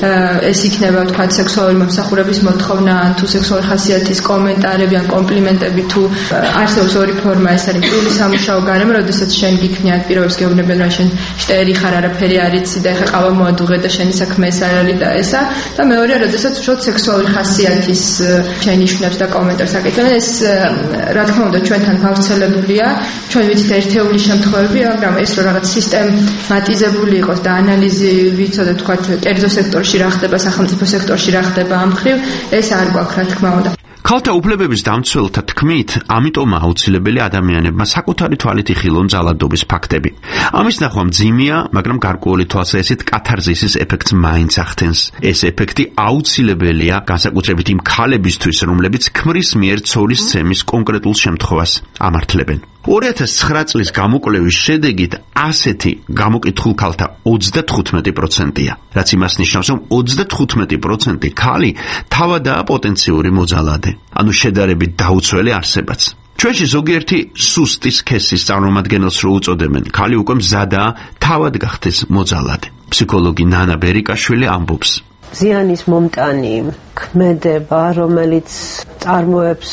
ეს იქნება თქვათ სექსუალური მომსახურების მოთხოვნა, თუ სექსუალური ხასიათის კომენტარები ან კომპლიმენტები, თუ არსებობს ორი ფორმა, ეს არის პირველი სამუშაო გარემო, როდესაც შენ გიქნიან პირობებს გეუბნებიან, რა შენ შტერი ხარ, არაფერი არ იცი და ეხა ყავა მოადუღე და შენი საქმე ეს არ არის და ესა და მეორე როდესაც უშუალოდ სექსუალური ხასიათის შენიშვნებს და კომენტარს აკეთებენ, ეს რა თქმა უნდა ჩვენთან გავრცელებულია, ჩვენ ვიცით ერთეული შემთხვევები, მაგრამ ეს რომ რაღაც სისტემატიზებული იყოს და ანალიზი ვიცოდეთ თქვათ კერძო სექტორში რა ხდება, სახელმწიფო სექტორში რა ხდება ამ მხრივ, ეს არ გვაქვს რა თქმა უნდა. ქალთა უფლებების დამცველთა თქმით, ამიტომ აუცილებელი ადამიანებმა საკუთარი თვალით იხილონ ძალადობის ფაქტები. ამის ნახვა მძიმეა, მაგრამ გარკვეული თვალსაჩინო კათარზისის ეფექტს მაინც ახდენს. ეს ეფექტი აუცილებელია განსაკუთრებით იმ ქალებისთვის, რომლებიც ქმრის მიერ ცოლის ცემის კონკრეტულ შემთხვევას ამართლებენ. ორი ათას ცხრა წლის გამოკვლევის შედეგით ასეთი გამოკითხულ ქალთა ოცდათხუთმეტი პროცენტია, რაც იმას ნიშნავს, რომ ოცდათხუთმეტი პროცენტი ქალი თავადაა პოტენციური მოძალადე, ანუ შედარებით დაუცველი არსებაც. ჩვენში ზოგიერთი სუსტი სქესის წარმომადგენელს რო უწოდებენ, ქალი უკვე მზადაა თავად გახდეს მოძალადე. ფსიქოლოგი ნანა ბერიკაშვილი ამბობს. ზიანის მომტანი ქმედება, რომელიც წარმოებს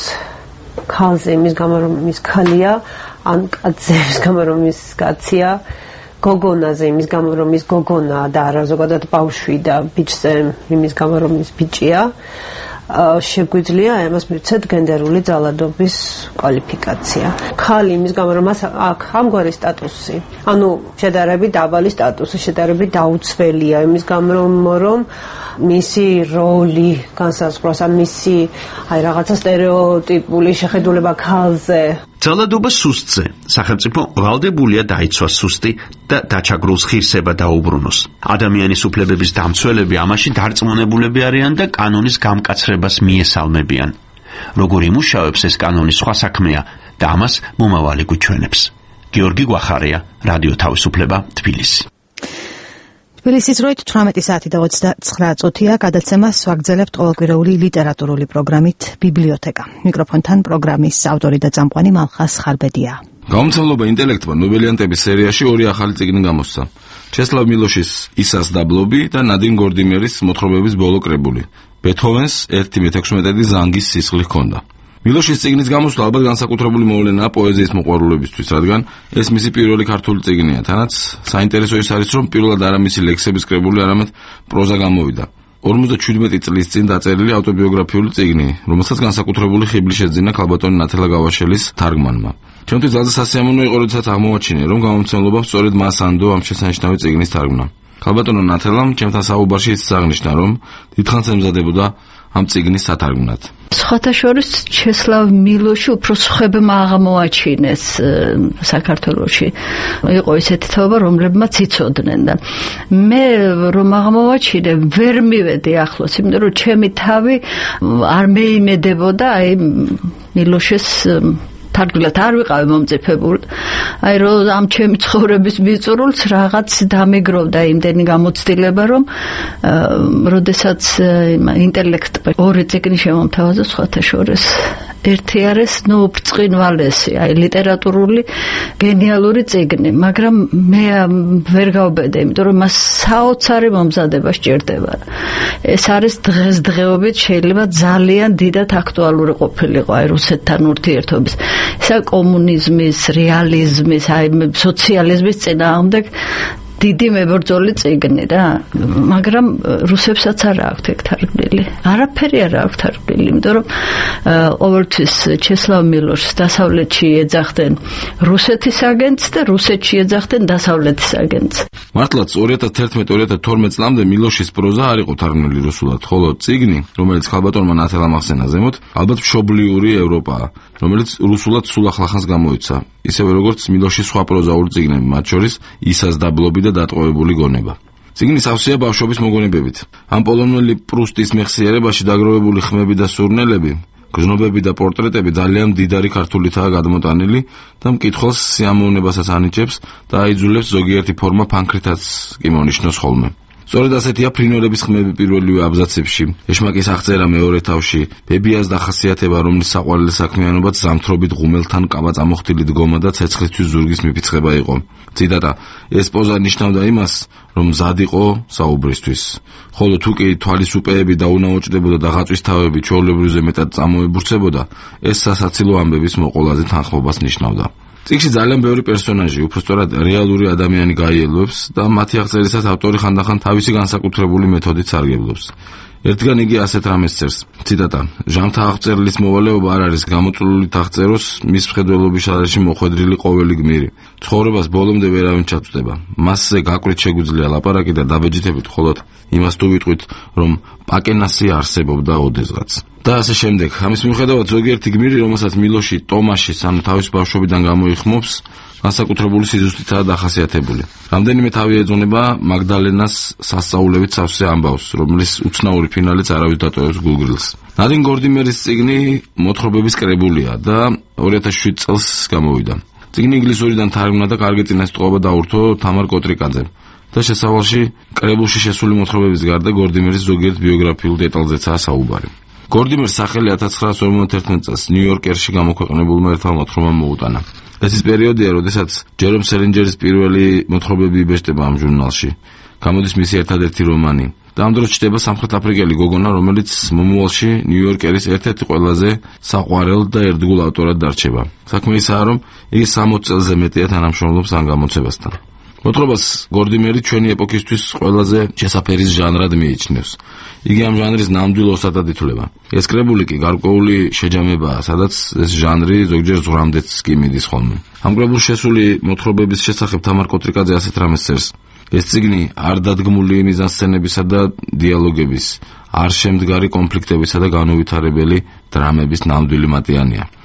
ქალზე იმის გამო რომ ის ქალია, ან კაცზე იმის გამო რომ ის კაცია, გოგონაზე იმის გამო რომ ის გოგონაა და არა ზოგადად ბავშვი და ბიჭზე იმის გამო რომ ის ბიჭია, შეგვიძლია ამას მივცეთ გენდერული ძალადობის კვალიფიკაცია. ქალი იმის გამო რომ მას აქვს ამგვარი სტატუსი, ანუ შედარებით დაბალი სტატუსი, შედარებით დაუცველია იმის გამო რომ მისი როლი განსაზღვროს, ან მისი აი რაღაცა სტერეოტიპული შეხედულება ქალზე. ძალადობა სუსტზე. სახელმწიფო ვალდებულია დაიცვას სუსტი და დაჩაგრულს ღირსება დაუბრუნოს. ადამიანის უფლებების დამცველები ამაში დარწმუნებულები არიან და კანონის გამკაცრებას მიესალმებიან. როგორ იმუშავებს ეს კანონი სხვა საქმეა და ამას მომავალი გვიჩვენებს. გიორგი გვახარია, რადიო თავისუფლება, თბილისი. თბილისის დროით თვრამეტი საათი და ოცდაცხრა წუთია. გადაცემას ვაგრძელებთ ყოველკვირეული ლიტერატურული პროგრამით ბიბლიოთეკა. მიკროფონთან პროგრამის ავტორი და წამყვანი მალხას ხარბედია. გამომცემლობა ინტელექტმა ნობელიანტების სერიაში ორი ახალი წიგნი გამოსცა. ჩესლავ მილოშის ისას დაბლობი და ნადინ გორდიმერის მოთხრობების ბოლო კრებული. ბეთჰოვენს ერთი მეთექვსმეტედი ზანგის სისხლი ჰქონდა. მილოშის წიგნის გამოსვლა ალბათ განსაკუთრებული მოვლენაა პოეზიის მოყვარულებისთვის, რადგან ეს მისი პირველი ქართული წიგნია. თანაც საინტერესო ის არის, რომ პირველად არა მისი ლექსების კრებული, არამედ პროზა გამოვიდა. ორმოცდაჩვიდმეტი წლის წინ დაწერილი ავტობიოგრაფიული წიგნი, რომელსაც განსაკუთრებული ხიბლი შეძინა ქალბატონი ნათელა გავაშელის თარგმანმა. ჩვენთვის ძალზე სასიამოვნო იყო, როდესაც აღმოვაჩინე, რომ გამომცემლობამ სწორედ მას ანდო ამ შესანიშნავი წიგნის თარგმნა. ქალბატონო ნათელამ ჩემთან საუბარში ისიც აღნიშნა, რომ დიდხანს ემზადებოდა ამ წიგნის სათარგმნად. სხვათა შორის ჩესლავ მილოში უფრო სხვებმა აღმოაჩინეს საქართველოში. იყო ისეთი თაობა, რომლებმაც იცოდნენ და მე რომ აღმოვაჩინე, ვერ მივედი ახლოს, იმიტომ რომ ჩემი თავი არ მეიმედებოდა აი მილოშის თარგმნად არ ვიყავი მომწიფებული. აი რომ ამ ჩემი ცხოვრების მიწურულს რაღაც დამეგროვდა იმდენი გამოცდილება, რომ როდესაც ინტელექტ ორი წიგნი შემომთავაზა სხვათა შორის. ერთი არის ნუ ბრწყინვალესი, აი ლიტერატურული გენიალური წიგნი, მაგრამ მე ვერ გავბედე, იმიტომ რომ მას საოცარი მომზადება სჭირდება. ეს არის დღესდღეობით შეიძლება ძალიან დიდად აქტუალური ყოფილიყო აი რუსეთთან ურთიერთობის. ისა კომუნიზმის, რეალიზმის, აი სოციალიზმის წინააღმდეგ დიდი მებრძოლი წიგნი რა, მაგრამ რუსებსაც არ აქვს ეგ თარგმნილი. არაფერი არ აქვს თარგმნილი, იმიტომ რომ ყოველთვის ჩესლავ მილოშს დასავლეთში ეძახდნენ რუსეთის აგენტს და რუსეთში ეძახდნენ დასავლეთის აგენტს. მართლაც ორი ათას თერთმეტი ორი ათას თორმეტ წლამდე მილოშის პროზა არ იყო თარგმნილი რუსულად, ხოლო წიგნი, რომელიც ქალბატონმა ნათელამ ახსენა ზემოთ, ალბათ მშობლიური ევროპაა, რომელიც რუსულად სულ ახლახანს გამოიცა. ისევე როგორც მილოშის სხვა პროზაული წიგნები, მათ შორის ისას დაბლობი და დატყვევებული გონება. წიგნი სავსეა ბავშვობის მოგონებებით. ამ პოლონელი პრუსტის მეხსიერებაში დაგროვებული ხმები და სურნელები, გზნობები და პორტრეტები ძალიან მდიდარი ქართულითაა გადმოტანილი და მკითხველს სიამოვნებასაც ანიჭებს და აიძულებს ზოგიერთი ფორმა ფანქრითაც კი მონიშნოს ხოლმე. სწორედ ასეთია ფრინველების ხმები პირველივე აბზაცებში, ეშმაკის აღწერა მეორე თავში, ბებიას დახასიათება, რომლის საყვარელი საქმიანობაც ზამთრობით ღუმელთან კაბაწამოხტილი დგომა და ცეცხლისთვის ზურგის მიფიცხება იყო. ციტატა: ეს პოზა ნიშნავდა იმას, რომ მზად იყო საუბრისთვის. ხოლო თუ კი თვალის უპეები დაუნაოჭდებოდა და ღაწვის თავები ჩვეულებრივზე მეტად წამოებურცებოდა, ეს სასაცილო ამბების მოყოლაზე თანხმობას ნიშნავდა. წიგნში ძალიან ბევრი პერსონაჟი, უბრალოდ რეალური ადამიანი გაიელვებს და მათი აღწერისას ავტორი ხანდახან თავისი განსაკუთრებული მეთოდით სარგებლობს. ერთგან იგი ასეთ რამეს წერს, ციტატა: ჟამთა აღწერლის მოვალეობა არ არის გამოწვეული აღწეროს მის მხედველობის არეში მოხვედრილი ყოველი გმირი. ცხოვრებას ბოლომდე ვერავინ ჩაწვდება. მასზე გაკვრით შეგვიძლია ლაპარაკი და დაბეჯითებით მხოლოდ იმას თუ ვიტყვით, რომ პაკენასი არსებობდა ოდესღაც. და ასე შემდეგ. ამის მიუხედავად ზოგიერთი გმირი, რომელსაც მილოში ტომაშის, ანუ თავის ბავშვობიდან გამოიხმობს, განსაკუთრებული სიზუსტითაა დახასიათებული. რამდენიმე თავი ეძღვნება მაგდალენას სასწაულებით სავსე ამბავს, რომლის უცნაური ფინალიც არავის დატოვებს გულგრილს. ნადინ გორდიმერის წიგნი მოთხრობების კრებულია და ორი ათას შვიდ წელს გამოვიდა. წიგნი ინგლისურიდან თარგმნა და კარგი წინასწყვეტობა დაურთო თამარ კოტრიკაძემ. და შესავალში კრებულში შესული მოთხრობების გარდა გორდიმერის ზოგიერთ ბიოგრაფიულ დეტალზეცაა საუბარი. გორდიმერს სახელი ათას ცხრაასი ორმოცდაერთმეტ წელს ნიუ-იორკერში გამოქვეყნებულმა ერთმა მოთხრობამ მოუტანა. ეს ის პერიოდია, როდესაც ჯერომ სელინჯერის პირველი მოთხრობები იბეჭდება ამ ჟურნალში. გამოდის მისი ერთადერთი რომანი. და ამ დროს ჩდება სამხრეთაფრიკელი გოგონა, რომელიც მომავალში ნიუ-იორკერის ერთ-ერთი ყველაზე საყვარელ და ერთგულ ავტორად დარჩება. საქმე ისაა, რომ იგი სამოც წელზე მეტია თანამშრომლობს ამ გამოცებასთან. მოთხრობას გორდიმერი ჩვენი ეპოქისთვის ყველაზე შესაფერის ჟანრად მიიჩნევს. იგი ამ ჟანრის ნამდვილ ოსადად ითვლება. ეს კრებული კი გარკვეული შეჯამებაა, სადაც ეს ჟანრი ზოგჯერ ზღვრამდეც კი მიდის ხოლმე. ამ კრებულში შესული მოთხრობების შესახებ თამარ კოტრიკაძე ასეთ რამეს წერს: ეს წიგნი არ დადგმული მიზანსცენებისა და დიალოგების, არ შემდგარი კონფლიქტებისა და განუვითარებელი დრამების ნამდვილი მატიანია.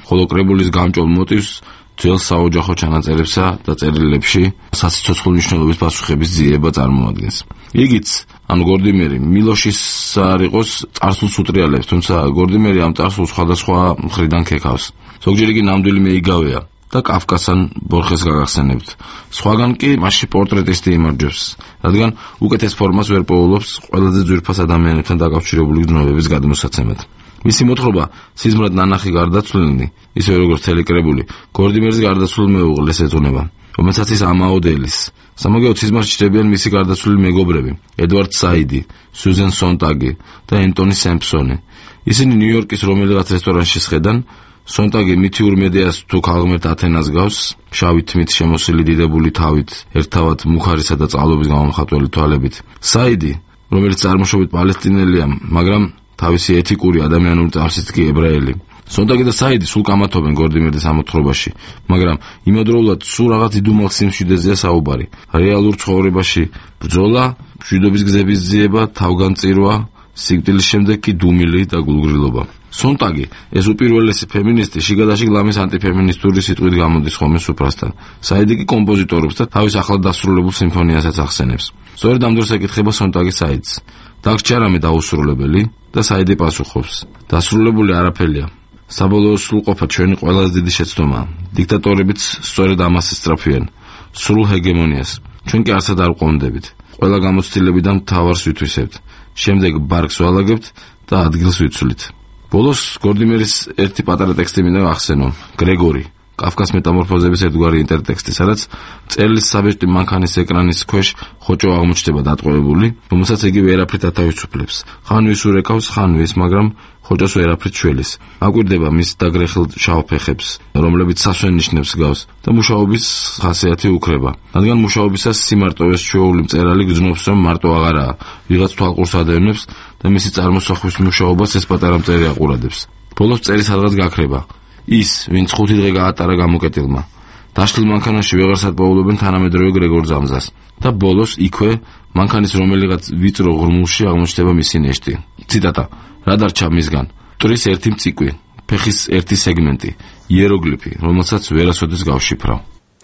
ხოლო კრებულის გამჭოლ მოტივს ძველ საოჯახო ჩანაწერებსა და წერილებში სასიცოცხლო მნიშვნელობის პასუხების ძიება წარმოადგენს. იგიც, ანუ გორდიმერი მილოშის არ იყოს წარსულს უტრიალებს, თუმცა გორდიმერი ამ წარსულს სხვადასხვა მხრიდან ქეკავს. ზოგჯერ იგი ნამდვილი მეიგავეა და კაფკასან ბორხეს გაგახსენებთ. სხვაგან კი მასში პორტრეტისტი იმარჯვებს, რადგან უკეთეს ფორმას ვერ პოულობს ყველაზე ძვირფას ადამიანებთან დაკავშირებული გრძნობების გადმოსაცემად. მისი მოთხრობა სიზმრად ნანახი გარდაცვლილნი, ისევე როგორც მთელი კრებული, გორდიმერის გარდაცვლილ მეუღლეს ეძღვნება, რომელსაც ის ამაოდელის. სამაგეო სიზმარში ჩნდებიან მისი გარდაცვლილი მეგობრები, ედვარდ საიდი, სუზენ სონტაგი და ენტონი სემპსონი. ისინი ნიუ-იორკის რომელიღაც რესტორანში სხედან, სონტაგი მითიურ მედეას თუ ქალღმერთ ათენას გავს, შავი თმით შემოსილი დიდებული თავით, ერთავად მუხარისა და წყალობის გამომხატველი თვალებით. საიდი, რომელიც წარმოშობით პალესტინელია, მაგრამ თავისი ეთიკური ადამიანური წარსით კი ებრაელი. სონტაგი და საიდი სულ კამათობენ გორდიმერის ამოთხრობაში, მაგრამ იმედროულად სულ რაღაც იდუმალ სიმშვიდეზეა საუბარი. რეალურ ცხოვრებაში ბრძოლა, მშვიდობის გზების ძიება, თავგანწირვა, სიკვდილის შემდეგ კი დუმილი და გულგრილობა. სონტაგი, ეს უპირველესი ფემინისტი, შიგადაშიგ ლამის ანტიფემინისტური სიტყვით გამოდის ხოლმე სუფრასთან. საიდი კი კომპოზიტორობს და თავის ახლად დასრულებულ სიმფონიასაც ახსენებს. სწორედ ამ დროს ეკითხება სონტაგი საიდს. დაგრჩა რამე დაუსრულებელი და საიდი პასუხობს. დასრულებული არაფერია. საბოლოო სრულყოფა ჩვენი ყველაზე დიდი შეცდომაა. დიქტატორებიც სწორედ ამას ესწრაფვიან. სრულ ჰეგემონიას. ჩვენ კი არსად არ ვყონდებით. ყველა გამოცდილებიდან მთავარს ვითვისებთ. შემდეგ ბარგს ვალაგებთ და ადგილს ვიცვლით. ბოლოს გორდიმერის ერთი პატარა ტექსტი მინდა ახსენო. გრეგორი, კაფკას მეტამორფოზების ერთგვარი ინტერტექსტი, სადაც წერილის საბეჭდი მანქანის ეკრანის ქვეშ ხოჭო აღმოჩნდება დატყვევებული, რომელსაც იგი ვერაფრით ათავისუფლებს. ხან ვის ურეკავს, ხან ვის, მაგრამ ხოჭოს ვერაფრით შველის. აკვირდება მის დაგრეხილ შავ ფეხებს, რომლებიც სასვენ ნიშნებს გავს და მუშაობის ხასიათი უკრება. რადგან მუშაობისას სიმარტოვეს ჩვეული მწერალი გრძნობს, რომ მარტო აღარაა, ვიღაც თვალყურს ადევნებს და მისი წარმოსახვის მუშაობას ეს პატარა მწერი აყურადებს. ბოლოს წერის რაღაც გაქრება. ის, ვინც ხუთი დღე გაატარა გამოკეტილმა. დაშლილ მანქანაში ვეღარსად პოულობენ თანამედროვე გრეგორ ზამზას და ბოლოს იქვე მანქანის რომელიღაც ვიწრო ღრმულში აღმოჩნდება მისი ნეშტი. ციტატა: რა დარჩა მისგან? მტრის ერთი მწიკვი, ფეხის ერთი სეგმენტი, იეროგლიფი, რომელსაც ვერასოდეს გავშიფრავ.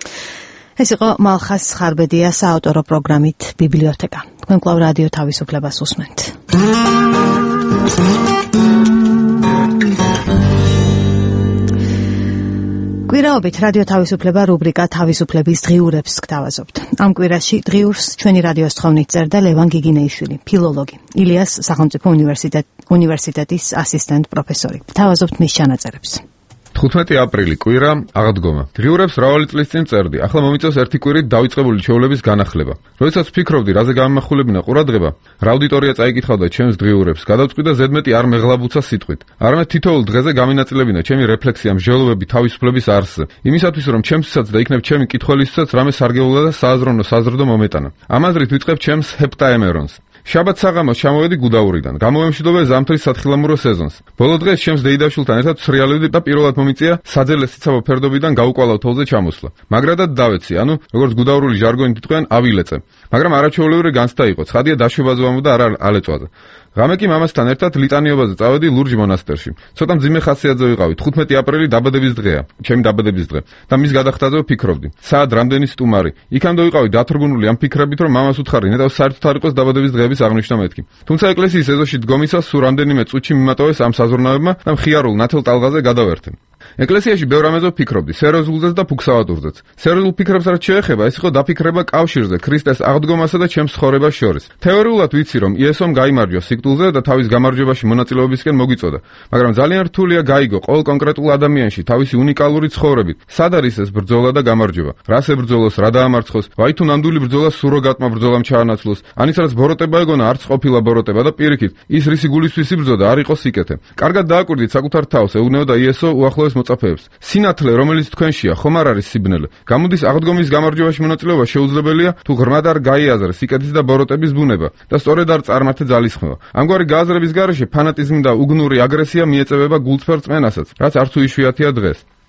ეს იყო მალხას ხარბედია საავტორო პროგრამით ბიბლიოთეკა. თქვენ კვლავ რადიო თავისუფლებას უსმენთ. კვირაობით რადიო თავისუფლება რუბრიკა თავისუფლების დღიურებს გთავაზობთ. ამ კვირაში დღიურს ჩვენი რადიოს თხოვნით წერდა ლევან გიგინეიშვილი, ფილოლოგი, ილიას სახელმწიფო უნივერსიტეტ უნივერსიტეტის ასისტენტ პროფესორი. გთავაზობთ მის ჩანაწერებს. თხუთმეტი აპრილი კვირა აღდგომა. დღიურებს მრავალი წლის წინ წერდი. ახლა მომიწევს ერთი კვირით დაიწყებული ჩვეულების განახლება. როდესაც ვფიქრობდი, რაზე გამახულებინა ყურადღება, რა აუდიტორია წაიკითხავდა ჩემს დღიურებს, გადავწყვი და ზედმეტი არ მეღლაბუცა სიტყვით. არამედ თითოეულ დღეზე გამინაწილებინა ჩემი რეფლექსია მსჯელობები თავისუფლების არსზე. იმისათვის, რომ ჩემსაც და იქნებ ჩემი კითხველისთვისაც რამე სარგებლო და სააზროვნო საზრდო მომეტანა. ამ აზრით ვიწყებ ჩემს ჰეპტაემერონს. შაბათ საღამოს ჩამოვედი გუდაურიდან. გამოვემშვიდობე ზამთრის სათხილამურო სეზონს. ბოლო დღეს ჩემს დეიდაშვილთან ერთად ცრიალებდი და პირველად მომიწია საძელე სიცავო ფერდობიდან გაუკვალავ თოვლზე ჩამოსვლა. მაგრადად დავეცი, ანუ როგორც გუდაურული ჟარგონით იტყვიან, ავილეწე. მაგრამ არაჩვეულებრივი განცდა იყო. ცხადია დაშვებაზოვამო და არა ალეწვაზე. ღამე კი მამასთან ერთად ლიტანიობაზე წავედი ლურჯ მონასტერში. ცოტა მძიმე ხასიათზე ვიყავი. თხუთმეტი აპრილი დაბადების დღეა, ჩემი დაბადების დღე. და მის გადახდაზე ვფიქრობდი. საად რამდენი სტუმარი. იქამდე ვიყავი დათრგუნული ამ ფიქრებით, რომ მამას უთხარი, ნეტავ საერთოდ არ იყოს დაბადების დღეების აღნიშვნა მეთქი. თუმცა ეკლესიის ეზოში დგომისას სულ რამდენიმე წუთში მიმატოვეს ამ საზრუნავებმა და მხიარულ ნათელ ტალღაზე გადავერთე. ეკლესიაში ბევრ ამაზე ვფიქრობდი, სერიოზულზეც და ფუქსავატურზეც. სერიოზულ ფიქრებს რაც შეეხება, ეს იყო დაფიქრება კავშირზე ქრისტეს აღდგომასა და ჩემს ცხოვრებას შორის. თეორიულად ვიცი, რომ იესომ გაიმარჯვა სიკვდილზე და თავის გამარჯვებაში მონაწილეობისკენ მოგვიწოდა, მაგრამ ძალიან რთულია გაიგო ყოველ კონკრეტულ ადამიანში თავისი უნიკალური ცხოვრებით. სად არის ეს ბრძოლა და გამარჯვება? რას ებრძოლოს, რა დაამარცხოს? ვაი თუ ნამდვილი ბრძოლა სუროგატმა ბრძოლამ ჩაანაცვლოს. ანიც რაც ბოროტება ეგონა, არც ყოფილა ბოროტება და პირიქით, ის რისი გულისთვის იბრძოდა, არ იყო სიკეთე. კარგად დააკვირდით საკუთარ თავს, ეუბნეოდა იესო უახლოეს მოწაფეებს. სინათლე, რომელიც თქვენშია, ხომ არ არის სიბნელე? გამოდის აღდგომის გამარჯვებაში მონაწილეობა შეუძლებელია, თუ ღრმად არ გაიაზრეს სიკეთის და ბოროტების ბუნება და სწორედ არ წარმართე ძალისხმევა. ამგვარი გააზრების გარეშე ფანატიზმი და უგნური აგრესია მიეწევება გულწრფელ რწმენასაც, რაც არც უიშვიათია დღეს.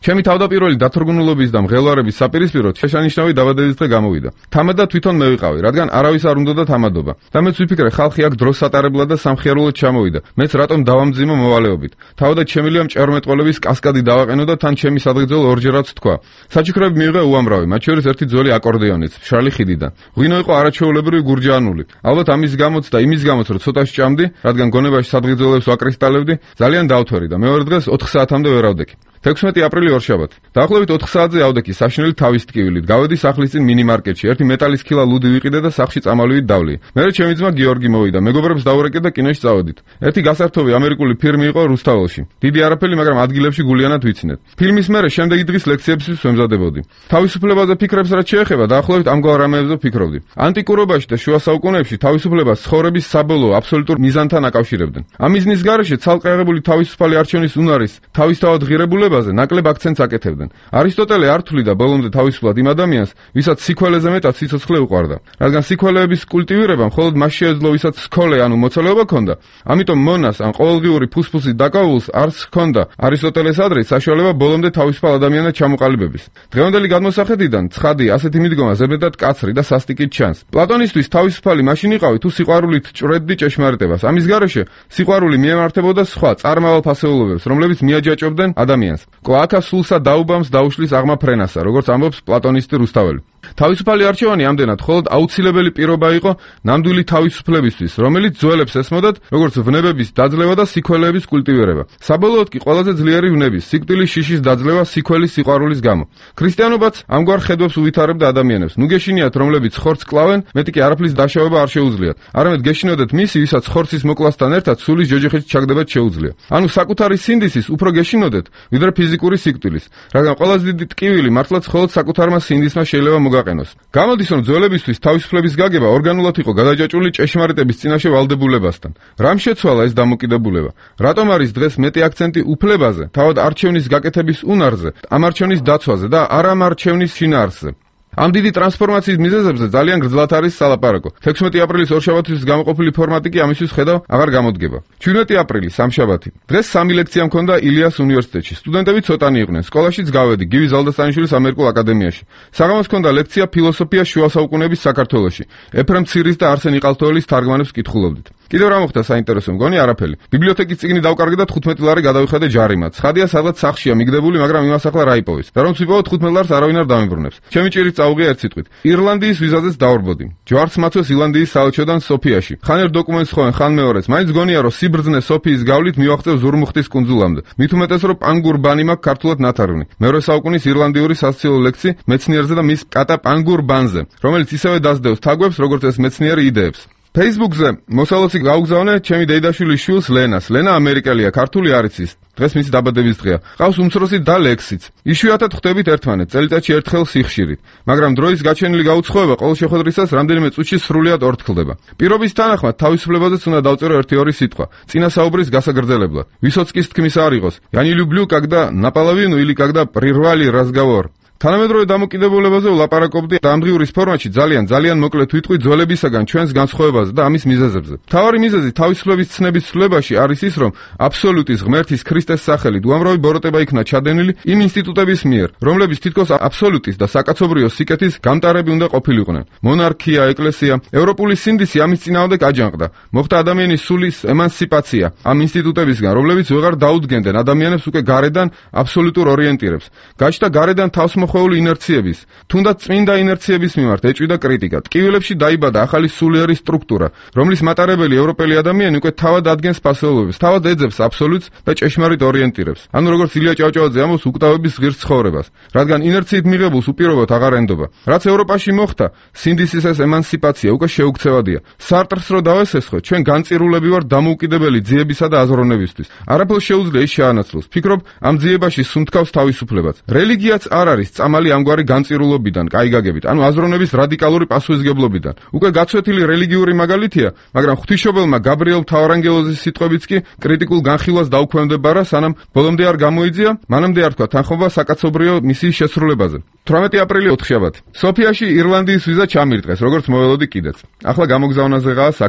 ჩემი თავდაპირველი დათრგუნულობის და მღელვარების საპირისპიროდ შეშანიშნავი დაბადების დღე გამოვიდა. თამადად თვითონ მე ვიყავი, რადგან არავის არ უნდა თამადობა. და მეც ვიფიქრე, ხალხი აქ დროს სატარებლად და სამხიარულოდ ჩამოვიდა. მეც რატომ დავამძიმო მოვალეობით. თავადაც შემილია მჭერმეტყველების კასკადი დავაყენო და თან ჩემი სადღეძელო ორჯერაც თქვა. საჩუქრები მიიღე უამრავი, მათ შორის ერთი ძველი აკორდეონიც, მშრალი ხიდიდან. ღვინო იყო არაჩვეულებრივი გურჯაანული. ალბათ ამის გამოც და იმის გამოც, რომ ცოტა სჭამდი, რადგან გონებაში სადღეძელოებს ვაკრისტალებდი, ძალიან დავთვერი და მეორე დღეს ოთხ საათამდე ვერ ავდექი. თექვსმეტი აპრილი ორშაბათი. დაახლოებით ოთხ საათზე ავდექი საშინელი თავის ტკივილით. გავედი სახლის წინ მინიმარკეტში, ერთი მეტალის ქილა ლუდი ვიყიდე და სახლში წამალივით დავლი. მერე ჩემი ძმა გიორგი მოვიდა, მეგობრებს დავურეკე და კინოში წავედით. ერთი გასართობი ამერიკული ფილმი იყო რუსთაველში. დიდი არაფერი, მაგრამ ადგილებში გულიანად ვიცინეთ. ფილმის მერე შემდეგი დღის ლექციებისთვის ვემზადებოდი. თავისუფლებაზე ფიქრებს რაც შეეხება, დაახლოებით ამგვარ რამეებზე ვფიქრობდი. ანტიკურობაში და შუა საუკუნეებში თავისუფლებას ცხოვრების საბოლოო აბსოლუტურ მიზანთან აკავშირებდნენ. ამ მიზნის გარეშე ცალკე აღებული თავისუფალი არჩევნის უნარის თავისთავად ღირებულება ნაკლებ აქცენტს აკეთებდნენ. არისტოტელე არ თვლიდა ბოლომდე თავისუფლად იმ ადამიანს, ვისაც სიქველეზე მეტად სიცოცხლე უყვარდა. რადგან სიქველეების კულტივირება მხოლოდ მას შეეძლო, ვისაც სკოლე ანუ მოცალეობა ჰქონდა. ამიტომ მონას ან ყოველდღიური ფუსფუსით დაკავებულს არც ჰქონდა არისტოტელეს ადრე საშუალება ბოლომდე თავისუფალ ადამიანად ჩამოყალიბების. დღევანდელი გადმოსახედიდან ცხადი ასეთი მიდგომა ზებედად კაცრი და სასტიკით ჩანს. პლატონისთვის თავისუფალი მაშინ იყავი, თუ სიყვარულით ჭრედდი ჭეშმარიტებას. ამის გარეშე სიყვარული მიემართებოდა სხვა წარმავალ ფასეულობებს, რომლებიც მიაჯაჭვებდნენ ადამიანს. კვაკა სულსა დაუბამს დაუშლის აღმა ფრენასა, როგორც ამბობს პლატონისტი რუსთაველი. თავისუფალი არჩევანი ამდენად მხოლოდ აუცილებელი პირობა იყო ნამდვილი თავისუფლებისთვის, რომელიც ძველებს ესმოდათ, როგორც ვნებების დაძლევა და სიქველეების კულტივირება. საბოლოოდ კი ყველაზე ძლიერი ვნების, სიკვდილის შიშის დაძლევა სიქველის სიყვარულის გამო. ქრისტიანობაც ამგვარ ხედვებს უვითარებდა ადამიანებს. ნუ გეშინიათ, რომლებიც ხორცს კლავენ, მეტი კი არაფრის დაშავება არ შეუძლიათ. არამედ გეშინოდეთ მისი, ვისაც ხორცის მოკლასთან ერთად სულის ჯოჯოხეთში ჩაგდებათ შეუძლია. ანუ საკუთარი სინდისის უფრო გეშინოდეთ, ვიდრე ფიზიკური სიკვდილის, რადგან ყველაზე დიდი ტკივილი მართლაც მხოლოდ საკუთარმა სინდისმა შეიძლება მოგაყენოს. გამოდის, რომ ძველებისთვის თავისუფლების გაგება ორგანულად იყო გადაჯაჭვული ჭეშმარიტების წინაშე ვალდებულებასთან. რამ შეცვალა ეს დამოკიდებულება? რატომ არის დღეს მეტი აქცენტი უფლებაზე, თავად არჩევნის გაკეთების უნარზე, ამ არჩევნის დაცვაზე და არ ამ არჩევნის შინაარსზე? ამ დიდი ტრანსფორმაციის მიზეზებზე ძალიან გრძლად არის სალაპარაკო. თექვსმეტი აპრილის ორშაბათის გამოყოფილი ფორმატი კი ამისთვის ხედავ აღარ გამოდგება. ჩვიდმეტი აპრილი სამშაბათი. დღეს სამი ლექცია მქონდა ილიას უნივერსიტეტში. სტუდენტები ცოტანი იყვნენ. სკოლაშიც გავედი გივი ზალდასტანიშვილის ამერიკულ აკადემიაში. საღამოს მქონდა ლექცია ფილოსოფია შუა საუკუნეების საქართველოში. ეფრემ ცირის და არსენ იყალთოელის თარგმანებს კითხულობდით. კიდევ რა მოხდა საინტერესო მგონი? არაფერი. ბიბლიოთეკის წიგნი დავკარგე და თხუთმეტი ლარი გადავიხადე ჯარიმად. ცხადია, სადღაც სახლშია მიგდებული, მაგრამ იმას ახლა რა იპოვეს. და რომც ვიპოვო თხუთმეტ ლარს არავინ არ დამიბრუნებს. ჩემი ჭირით წაუღია ერთ სიტყვით. ირლანდიის ვიზაზეც დავრბოდი. ჯვარც მაწვეს ირლანდიის საელჩოდან სოფიაში. ხან ერთ დოკუმენტს ხოვენ, ხან მეორეს. მაინც გონია, რომ სიბრძნე სოფიის გავლით მივაღწევ ზურმუხტის კუნძულამდე. მით უმეტეს, რომ პანგურ ბანი მაქვს ქართულად ნათარგმნი. მეორე საუკუნის ირლანდიური სასიცილო ლექსი მეცნიერზე და მის კატა პანგურ ბანზე, რომელიც ისევე დასდევს თაგვებს, როგორც ეს მეცნიერი იდეებს. Facebook-ზე მოსალოცი გაუგზავნე ჩემი დეიდაშვილის შვილს ლენას. ლენა ამერიკელია, ქართული არ იცის. დღეს მისი დაბადების დღეა. ყავს უმცროსი და ლექსიც. იშვიათად ხვდებით ერთმანეთს, წელიწადში ერთხელ სიხშირით. მაგრამ დროის გაჩენილი გაუცხოება ყოველ შეხვედრისას რამდენიმე წუთში სრულიად ორთქლდება. პირობის თანახმად თავისუფლებაზეც უნდა დავწერო ერთი ორი სიტყვა. წინა საუბრის გასაგრძელებლად. ვისოცკის თქმის არ იყოს. Я не люблю, когда наполовину или когда прервали разговор. თანამედროვე დამოკიდებულებაზე ვლაპარაკობდი დამღიურის ფორმატში ძალიან ძალიან მოკლე თვითყვი ძველებისაგან ჩვენს განსხვავებაზე და ამის მიზეზებზე. მთავარი მიზეზი თავისუფლების ცნების ცვლილებაში არის ის, რომ აბსოლუტის ღმერთის ქრისტეს სახელით უამრავი ბოროტება იქნა ჩადენილი იმ ინსტიტუტების მიერ, რომლებიც თითქოს აბსოლუტის და საკაცობრიო სიკეთის გამტარები უნდა ყოფილიყვნენ. მონარქია, ეკლესია, ევროპული სინდისი ამის წინააღმდეგ აჯანყდა. მოხდა ადამიანის სულის ემანსიპაცია ამ ინსტიტუტებისგან, რომლებიც ვეღარ დაუდგენდნენ ადამიანებს უკვე გარედან აბსოლუტურ ორიენტირებს. გაჩნდა გარედან თავს მოხვეული ინერციების, თუნდაც წმინდა ინერციების მიმართ ეჭვიდა კრიტიკა. ტკივილებში დაიბადა ახალი სულიერი სტრუქტურა, რომლის მატარებელი ევროპელი ადამიანი უკვე თავად ადგენს ფასეულობებს, თავად ეძებს აბსოლუტს და ჭეშმარიტ ორიენტირებს. ანუ როგორც ილია ჭავჭავაძე ამბობს, უკვდავების ღირს ცხოვრებას, რადგან ინერციით მიღებულს უპირობოდ აღარ ენდობა. რაც ევროპაში მოხდა, სინდისის ეს ემანსიპაცია უკვე შეუქცევადია. სარტრს რო დავესესხო, ჩვენ განწირულები ვართ დამოუკიდებელი ძიებისა და აზროვნებისთვის. არაფერს შეუძლია ის შეანაცვლოს. ფიქრობ, ამ ძიებაში სუნთქავს თავისუფლებაც. რელიგიაც არ არის წამალი ამგვარი განწირულობიდან, კაი გაგებით, ანუ აზროვნების რადიკალური პასუხისგებლობიდან. უკვე გაცვეთილი რელიგიური მაგალითია, მაგრამ ღვთისმშობელმა გაბრიელ მთავარანგელოზის სიტყვებიც კი კრიტიკულ განხილვას დაუქვემდებარა, სანამ ბოლომდე არ გამოიძია, მანამდე არ თქვა თანხმობა საკაცობრიო მისიის შესრულებაზე. თვრამეტი აპრილი ოთხშაბათი. სოფიაში ირლანდიის ვიზა ჩამირტყეს, როგორც მოველოდი კიდეც. ახლა გამოგზავნაზეღაა საქმე.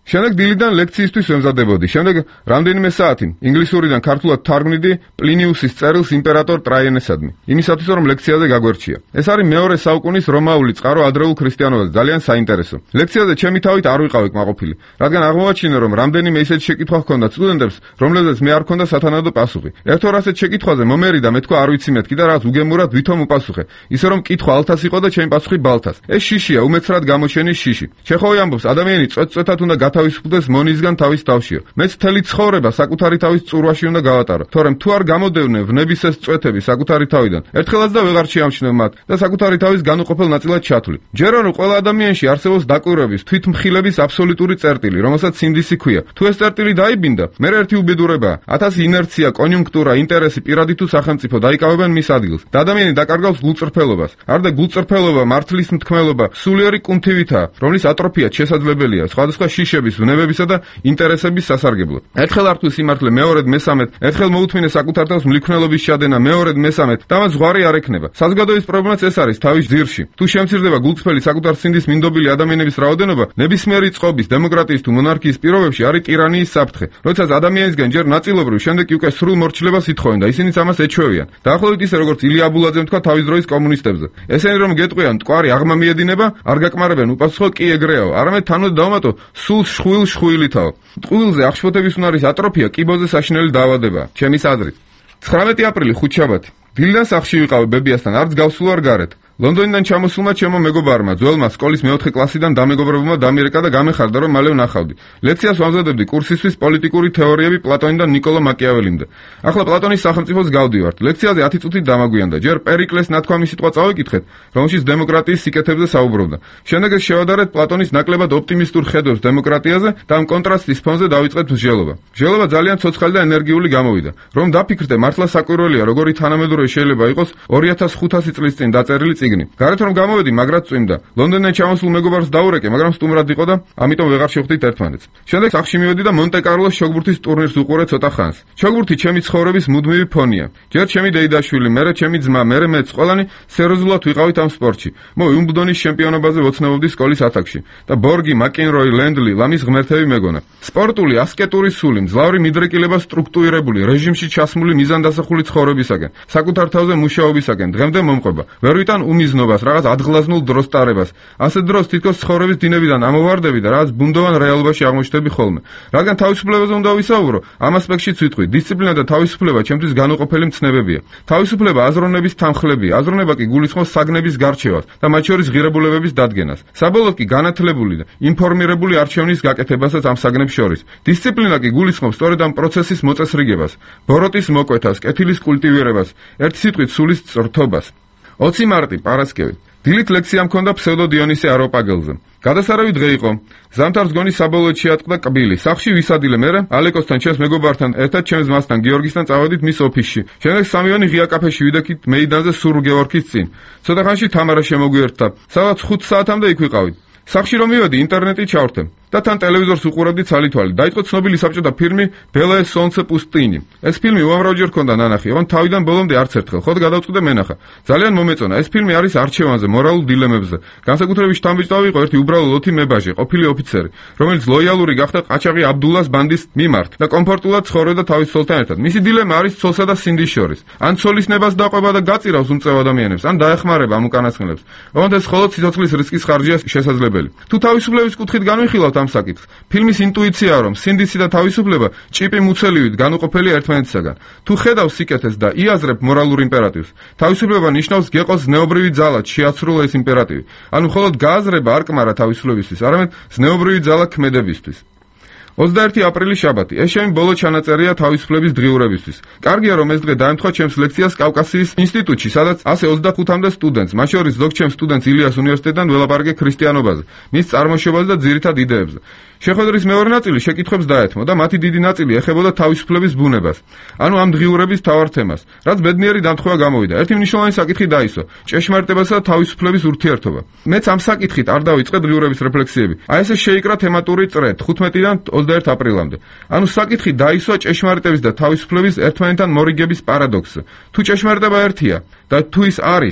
შემდეგ დილიდან ლექციისთვის ვემზადებოდი. შემდეგ რამდენიმე საათი ინგლისურიდან ქართულად თარგმნიდი პლინიუსის წერილს იმპერატორ ტრაიანესადმი. იმისათვის რომ ლექციაზე გაგვერჩია. ეს არის მეორე საუკუნის რომაული წყარო ადრეულ ქრისტიანობაზე, ძალიან საინტერესო. ლექციაზე ჩემი თავით არ ვიყავი კმაყოფილი, რადგან აღმოვაჩინე რომ რამდენიმე ისეთ შეკითხვა ჰქონდა სტუდენტებს, რომლებზეც მე არ ჰქონდა სათანადო პასუხი. ერთ-ორ ასეთ შეკითხვაზე მომერი და მეთქვა არ ვიცი მეთქი და რაღაც უგემურად ვითომ უპასუხე. ისე რომ კითხვა ალთას იყო და ჩემი პასუხი ბალთას. ეს შიშია, უმეცრად გამოჩენის შიში. ჩეხოვი ამბობს, ადამიანი წვეთ-წვეთად უნდა გათავისუფლდეს მონისგან თავის თავშიო. მეც მთელი ცხოვრება საკუთარი თავის წურვაში უნდა გავატარო. თორემ თუ არ გამოდევნე ვნების ეს წვეთები საკუთარი თავიდან, ერთხელაც და ვეღარ შეამჩნევ მათ და საკუთარი თავის განუყოფელ ნაწილად ჩათვლი. ჯერო რომ ყველა ადამიანში არსებობს დაკვირვების, თვითმხილების აბსოლუტური წერტილი, რომელსაც სინდისი ქვია. თუ ეს წერტილი დაიბინდა, მე ერთი უბედურებაა. ათასი ინერცია, კონიუნქტურა, ინტერესი, პირადი თუ სახელმწიფო დაიკავებენ მის ადგილს. და ადამიანი დაკარგავს გულწრფელობას. არ და გულწრფელობა, მართლის მთქმელობა, სულიერი კუნთივითაა, რომლის ატროფიაც შესაძლებელია სხვადასხვა შიშების, ვნებებისა და ინტერესების სასარგებლოდ. ერთხელ არ თუ სიმართლე, მეორედ, მესამედ, ერთხელ მოუთმინე საკუთარ თავს მლიქნელობის ჩადენა, მეორედ, მესამედ, და მას ზღვარი არ ექნება. საზოგადოების პრობლემაც ეს არის თავის ძირში. თუ შემცირდება გულწრფელი საკუთარ სინდის მინდობილი ადამიანების რაოდენობა, ნებისმიერი წყობის, დემოკრატიის თუ მონარქიის პირობებში არის ტირანიის საფრთხე. როდესაც ადამიანისგან ჯერ ნაწილობრივ, შემდეგ კი უკვე სრულ მორჩილებას ითხოვენ და ისინიც ამას ეჩვევიან. დაახლოებით ისე როგორც ილია აბულაძემ თქვა თავის დროის კომუნისტებზე. ესენი რომ გეტყვიან მტკვარი აღმა მიედინება, არ გაკმარებენ უპასუხო კი ეგრეაო, არამედ თანოდ დავუმატო სულ შხვილ შხვილითაო. ტყუილზე აღშფოთების უნარის ატროფია კიბოზე საშინელი დაავადებაა, ჩემის აზრით. ცხრამეტი აპრილი ხუთშაბათი. დილიდან სახლში ვიყავი ბებიასთან, არც გავსულ არ გარეთ. ლონდონიდან ჩამოსულმა ჩემო მეგობარმა, ძველმა სკოლის მეოთხე კლასიდან დამეგობრებულმა დამირეკა და გამეხარდა, რომ მალე ვნახავდი. ლექციას ვამზადებდი კურსისთვის პოლიტიკური თეორიები პლატონიდან ნიკოლო მაკიაველიმდე. ახლა პლატონის სახელმწიფოს გავდივართ. ლექციაზე ათი წუთით დამაგვიანდა. ჯერ პერიკლეს ნათქვამის სიტყვა წავიკითხეთ, რომელშიც დემოკრატიის სიკეთებზე საუბრობდა. შემდეგ ეს შევადარეთ პლატონის ნაკლებად ოპტიმისტურ ხედვებს დემოკრატიაზე და ამ კონტრასტის ფონზე დავიწყეთ მსჯელობა. მსჯელობა ძალიან ცოცხალი და ენერგიული გამოვიდა. რომ დაფიქრდე, მართლა საკვირველია, როგორი თანამედროვე შეიძლება იყოს ორი ათას ხუთასი წლის წინ დაწერილი წიგნი. გარეთ რომ გამოვედი, მაგრად წვიმდა. ლონდონიდან ჩამოსულ მეგობარს დაურეკე, მაგრამ სტუმრად იყო და ამიტომ ვეღარ შევხვდით ერთმანეთს. შემდეგ სახლში მივედი და მონტე-კარლოს ჩოგბურთის ტურნირს უყურე ცოტა ხანს. ჩოგბურთი ჩემი ცხოვრების მუდმივი ფონია. ჯერ ჩემი დეიდაშვილი, მერე ჩემი ძმა, მერე მეც, ყველანი სერიოზულად ვიყავით ამ სპორტში. მო უიმბლდონის ჩემპიონობაზე ვოცნებობდი სკოლის ათაკში და ბორგი, მაკენროი, ლენდლი, ლამის ღმერთები მეგონა. სპორტული, ასკეტური სული, მძლავრი მიდრეკილება სტრუქტურირებული, რეჟიმში ჩასმული მიზანდასახული ცხოვრებისაგან, საკუთარ თავზე მუშაობისაგან, დღემდე მომყვება. ვერ ვიტან უმიზნობას, რაღაც ადგლაზნულ დროს ტარებას. ასეთ დროს თითქოს ცხოვრების დინებიდან ამოვარდები და რაღაც ბუნდოვან რეალობაში აღმოჩნდები ხოლმე. რადგან თავისუფლებაზე უნდა ვისაუბრო, ამ ასპექტშიც ვიტყვი, დისციპლინა და თავისუფლება ჩემთვის განუყოფელი მცნებებია. თავისუფლება აზროვნების თანხლებია, აზროვნება კი გულისხმობს საგნების გარჩევას და მათ შორის ღირებულებების დადგენას. საბოლოოდ კი განათლებული და ინფორმირებული არჩევნის გაკეთებასაც ამ საგნებს შორის. დისციპლინა კი გულისხმობს სწორედ ამ პროცესის მოწესრიგებას, ბოროტის მოკვეთას, კეთილის კულტივირებას, ერთი სიტყვით სულის წრთობას. ოცი მარტი, პარასკევი. დილით ლექცია მქონდა ფსევდო დიონისე აროპაგელზე. გადასარავი დღე იყო. ზამთარს გონი საბოლოოდ შეატყდა კბილი. სახლში ვისადილე მერე ალეკოსთან, ჩემს მეგობართან ერთად ჩემს ძმასთან გიორგისთან წავედით მის ოფისში. შემდეგ სამივენი ღია კაფეში ვიდექით მეიდანზე სურუ გეორგის წინ. ცოტა ხანში თამარა შემოგვიერთდა. სადაც ხუთ საათამდე იქ ვიყავით. სახლში რომ მივედი, ინტერნეტი ჩავრთე და თან ტელევიზორს უყურებდი ცალითვალი. დაიწყო ცნობილი საბჭოთა ფილმი ბელაე სონცე პუსტინი. ეს ფილმი უამრავჯერ ჰქონდა ნანახი, ოღონდ თავიდან ბოლომდე არც ერთხელ. ხოდ გადავწყვიტე მენახა. ძალიან მომეწონა. ეს ფილმი არის არჩევანზე, მორალულ დილემებზე. განსაკუთრებით შთამბეჭდავი იყო ერთი უბრალო ლოთი მებაჟი, ყოფილი ოფიცერი, რომელიც ლოიალური გახდა ყაჩაღი აბდულას ბანდის მიმართ და კომფორტულად ცხოვრობდა თავის ცოლთან ერთად. მისი დილემა არის ცოლსა და სინდის შორის. ან ცოლის ნებას დაყვება და გაწირავს უმწევ ადამიანებს, ან დაეხმარება ამ უკანასკნელებს. ოღონდ ეს მხოლოდ სიცოცხლის რისკის ხარჯია შესაძლებელი. თუ თავისუფლების კუთხით განვიხილავთ ამ საკითხს, ფილმის ინტუიციაა, რომ სინდისი და თავისუფლება ჭიპი მუცელივით განუყოფელი ერთმანეთისაგან. თუ ხედავ სიკეთეს და იაზრებ მორალურ იმპერატივს, თავისუფლება ნიშნავს გეყოს ზნეობრივი ძალა შეაცრულა ეს იმპერატივი. ანუ მხოლოდ გააზრება არ კმარა თავისუფლებისთვის, არამედ ზნეობრივი ძალა ქმედებისთვის. ოცდაერთი აპრილი შაბათი. ეს ჩემი ბოლო ჩანაწერია თავისუფლების დღიურებისთვის. კარგია რომ ეს დღე დაემთხვა ჩემს ლექციას კავკასიის ინსტიტუტში, სადაც ასე ოცდახუთამდე სტუდენტს, მათ შორის ზოგ ჩემს სტუდენტს ილიას უნივერსიტეტიდან ველაპარაკე ქრისტიანობაზე, მის წარმოშობაზე და ძირითად იდეებზე. შეხვედრის მეორე ნაწილი შეკითხვებს დაეთმო და მათი დიდი ნაწილი ეხებოდა თავისუფლების ბუნებას. ანუ ამ დღიურების მთავარ თემას, რაც ბედნიერი დამთხევა გამოვიდა. ერთი მნიშვნელოვანი საკითხი დაისო: ჭეშმარიტებასა და თავისუფლების ურთიერთობა. მეც ამ საკითხით არ დავიწყე დღიურების რეფლექსიები. აი ესე შეიკრა თემატური წრე თხუთმეტიდან ოცდაერთ აპრილამდე. ანუ საკითხი დაისვა ჭეშმარიტების და თავისუფლების ერთმანეთთან მორიგების პარადოქსზე. თუ ჭეშმარიტება ერთია და თუ ის არის,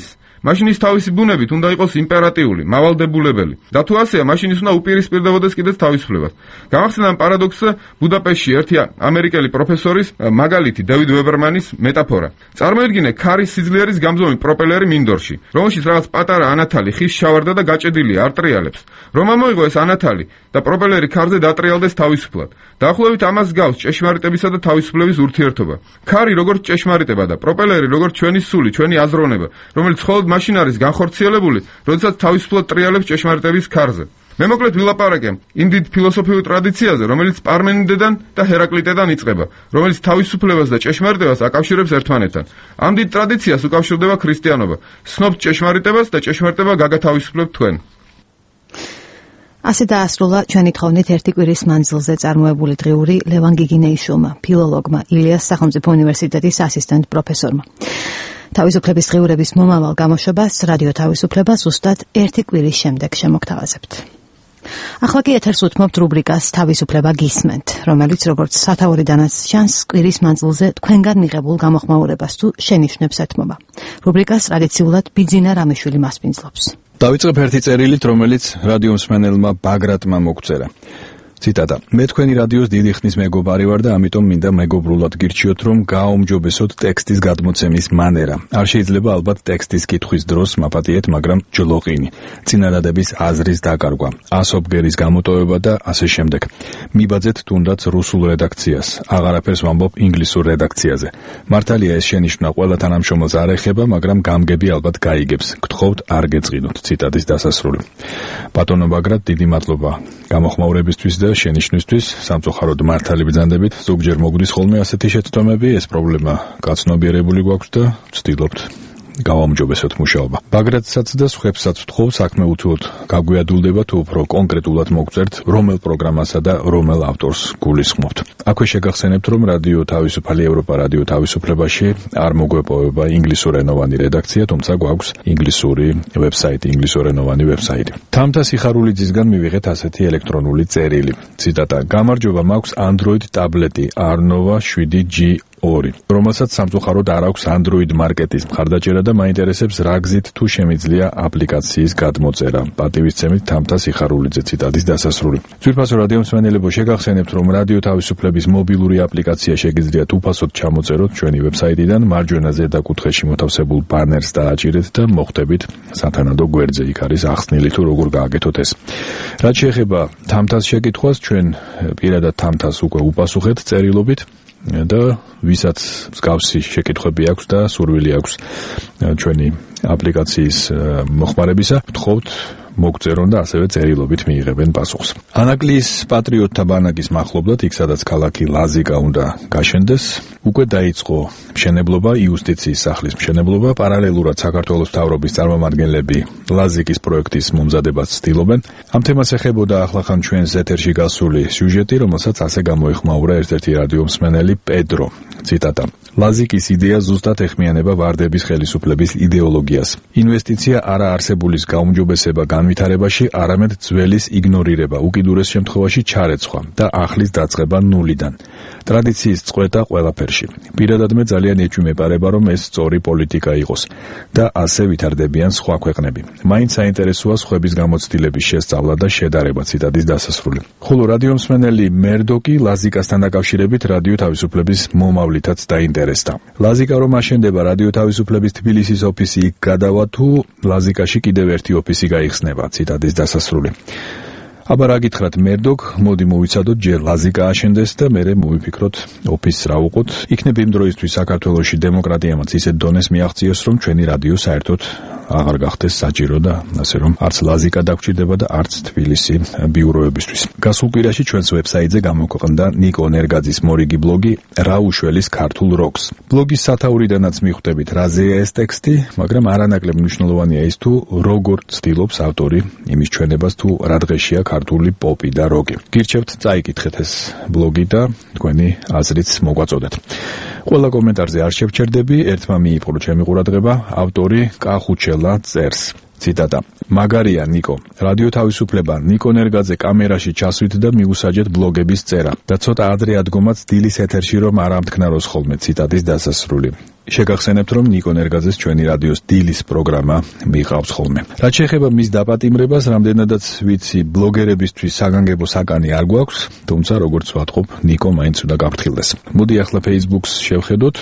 მაშინ ის თავისი ბუნებით უნდა იყოს იმპერატიული, მავალდებულებელი. და თუ ასეა, მაშინ ის უნდა უპირისპირდებოდეს კიდეც თავისუფლებას. გამახსენდა ამ პარადოქსს ბუდაპეშტში ერთი ამერიკელი პროფესორის მაგალითი დევიდ ვებერმანის მეტაფორა. წარმოიდგინე ქარის სიძლიერის გამზომი პროპელერი მინდორში, რომელშიც რაღაც პატარა ანათალი ხის შავარდა და გაჭედილია არტრიალებს. რომ ამოიღო ეს ანათალი და პროპელერი ქარზე დატრიალდეს თავისუფლად. დაახლოებით ამას გავს ჭეშმარიტებისა და თავისუფლების ურთიერთობა. ქარი როგორც ჭეშმარიტება და პროპელერი როგორც ჩვენი სული, ჩვენი აზროვნება, რომელიც მხოლოდ მაშინ არის განხორციელებული, როდესაც თავისუფლად ტრიალებს ჭეშმარიტების ქარზე. მე მოკლედ ვილაპარაკე იმ დიდ ფილოსოფიურ ტრადიციაზე, რომელიც პარმენიდიდან და ჰერაკლიტედან იწყება, რომელიც თავისუფლებას და ჭეშმარიტებას აკავშირებს ერთმანეთთან. ამ დიდ ტრადიციას უკავშირდება ქრისტიანობა. სნობთ ჭეშმარიტებას და ჭეშმარიტება გაგათავისუფლებთ თქვენ. ასე დაასრულა ჩვენი თხოვნით ერთი კვირის მანძილზე წარმოებული დღიური ლევან გიგინეიშვილმა, ფილოლოგმა, ილიას სახელმწიფო უნივერსიტეტის ასისტენტ პროფესორმა. თავისუფლების დღიურების მომავალ გამოშვებას რადიო თავისუფლება ზუსტად ერთი კვირის შემდეგ შემოგთავაზებთ. ახლა კი ეთერს უთმობთ რუბრიკას თავისუფლება გისმენთ, რომელიც როგორც სათაურიდანაც ჩანს, კვირის მანძილზე თქვენგან მიღებულ გამოხმაურებას თუ შენიშვნებს ეთმობა. რუბრიკას ტრადიციულად ბიძინა რამიშვილი მასპინძლობს. დავიწყებ ერთი წერილით, რომელიც რადიო მსმენელმა ბაგრატმა მოგწერა. ციტატა: მე თქვენი რადიოს დიდი ხნის მეგობარი ვარ და ამიტომ მინდა მეგობრულად გირჩიოთ, რომ გააუმჯობესოთ ტექსტის გადმოცემის მანერა. არ შეიძლება ალბათ ტექსტის კითხვის დროს მაპატიეთ, მაგრამ ჯლოყინი, წინადადების აზრის დაკარგვა, ასობგერის გამოტოვება და ასე შემდეგ. მიბაძეთ თუნდაც რუსულ რედაქციას, აღარაფერს ვამბობ ინგლისურ რედაქციაზე. მართალია ეს შენიშვნა ყველა თანამშრომელს არ ეხება, მაგრამ გამგები ალბათ გაიგებს. გთხოვთ არ გეწყინოთ. ციტატის დასასრული. ბატონო ბაგრატ, დიდი მადლობა გამოხმაურებისთვის და შენიშვნისთვის. სამწუხაროდ მართალი ბრძანდებით, ზოგჯერ მოგვდის ხოლმე ასეთი შეცდომები, ეს პრობლემა გაცნობიერებული გვაქვს და ვცდილობთ გავაუმჯობესოთ მუშაობა. ბაგრატსაც და სხვებსაც ვთხოვ, საქმე უთუოდ გაგვიადულდება, თუ უფრო კონკრეტულად მოგწერთ, რომელ პროგრამასა და რომელ ავტორს გულისხმობთ. აქვე შეგახსენებთ, რომ რადიო თავისუფალი ევროპა რადიო თავისუფლებაში არ მოგვეპოვება ინგლისურენოვანი რედაქცია, თუმცა გვაქვს ინგლისური ვებსაიტი, ინგლისურენოვანი ვებსაიტი. თამთა სიხარულიძისგან მივიღეთ ასეთი ელექტრონული წერილი. ციტატა: გამარჯობა, მაქვს Android ტაბლეტი Arnova შვიდი ჯი ორი, რომელსაც სამწუხაროდ არ აქვს Android მარკეტის მხარდაჭერა და მაინტერესებს რა გზით თუ შემიძლია აპლიკაციის გადმოწერა. პატივისცემით თამთა სიხარულიძე. ციტატის დასასრული. ძვირფასო რადიო მსმენელებო, შეგახსენებთ, რომ რადიო თავისუფლების მობილური აპლიკაცია შეგიძლიათ უფასოდ ჩამოწეროთ ჩვენი ვებსაიტიდან, მარჯვენა ზედა კუთხეში მოთავსებულ ბანერს დააჭირეთ და მოხვდებით სათანადო გვერდზე. იქ არის ახსნილი თუ როგორ გააკეთოთ ეს. რაც შეეხება თამთას შეკითხვას, ჩვენ პირადად თამთას უკვე უპასუხეთ წერილობით და ვისაც მსგავსი შეკითხვები აქვს და სურვილი აქვს ჩვენი აპლიკაციის მოხმარებისა, ვთხოვთ მოგწერონ და ასევე წერილობით მიიღებენ პასუხს. ანაკლიის პატრიოტთა ბანაკის მახლობლად, იქ სადაც ქალაქი ლაზიკა უნდა გაშენდეს, უკვე დაიწყო მშენებლობა, იუსტიციის სახლის მშენებლობა. პარალელურად საქართველოს მთავრობის წარმომადგენლები ლაზიკის პროექტის მომზადებას ცდილობენ. ამ თემას ეხებოდა ახლახან ჩვენს ეთერში გასული სიუჟეტი, რომელსაც ასე გამოეხმაურა ერთ-ერთი რადიო მსმენელი პედრო. ციტატა: ლაზიკის იდეა ზუსტად ეხმიანება ვარდების ხელისუფლების იდეოლოგიას. ინვესტიცია არა არსებულის გაუმჯობესება განვითარებაში, არამედ ძველის იგნორირება, უკიდურეს შემთხვევაში ჩარეცხვა და ახლის დაწყება ნულიდან. ტრადიციის წყვეტა ყველაფერში. პირადად მე ძალიან ეჭვი მეპარება, რომ ეს სწორი პოლიტიკა იყოს და ასე ვითარდებიან სხვა ქვეყნები. მაინც საინტერესოა სხვების გამოცდილების შესწავლა და შედარება. ციტატის დასასრული. ხოლო რადიო მსმენელი მერდოკი ლაზიკასთან დაკავშირებით რადიო თავისუფლების მომავლითაც დაინტერესდა. ლაზიკა რომ აშენდება, რადიო თავისუფლების თბილისის ოფისი იქ გადავა თუ ლაზიკაში კიდევ ერთი ოფისი გაიხსნება. ციტატის დასასრული. აბა რა გითხრათ მერდოკ, მოდი მოვიცადოთ ჯერ ლაზიკა აშენდეს და მერე მოვიფიქროთ ოფისს რა უყოთ. იქნებ იმ დროისთვის საქართველოში დემოკრატიამაც ისეთ დონეს მიაღწიოს, რომ ჩვენი რადიო საერთოდ აღარ გახდეს საჭირო და ასე რომ არც ლაზიკა დაგჭირდება და არც თბილისი ბიუროებისთვის. გასულ კვირაში ჩვენს ვებსაიტზე გამოქვეყნდა ნიკო ნერგაძის მორიგი ბლოგი რა უშველის ქართულ როკს. ბლოგის სათაურიდანაც მიხვდებით რაზეა ეს ტექსტი, მაგრამ არანაკლებ მნიშვნელოვანია ის თუ როგორ ცდილობს ავტორი იმის ჩვენებას თუ რა დღეშია ქართული პოპი და როკი. გირჩევთ წაიკითხეთ ეს ბლოგი და თქვენი აზრიც მოგვაწოდეთ. ყველა კომენტარზე არ შევჩერდები, ერთმა მიიპყრო ჩემი ყურადღება, ავტორი კახუჩელა წერს. ციტატა. მაგარია ნიკო. რადიო თავისუფლება ნიკო ნერგაძე კამერაში ჩასვით და მიუსაჯეთ ბლოგების წერა. და ცოტა ადრე ადგომაც დილის ეთერში რომ არ ამთქნაროს ხოლმე ციტატის დასასრული. შეგახსენებთ რომ ნიკო ნერგაძეს ჩვენი რადიოს დილის პროგრამა მიყავს ხოლმე. რაც შეეხება მის დაპატიმრებას, რამდენადაც ვიცი ბლოგერებისთვის საგანგებო საკანი არ გვაქვს, თუმცა როგორც ვატყობ, ნიკო მაინც უნდა გაფრთხილდეს. მოდი ახლა Facebook-ს შევხედოთ.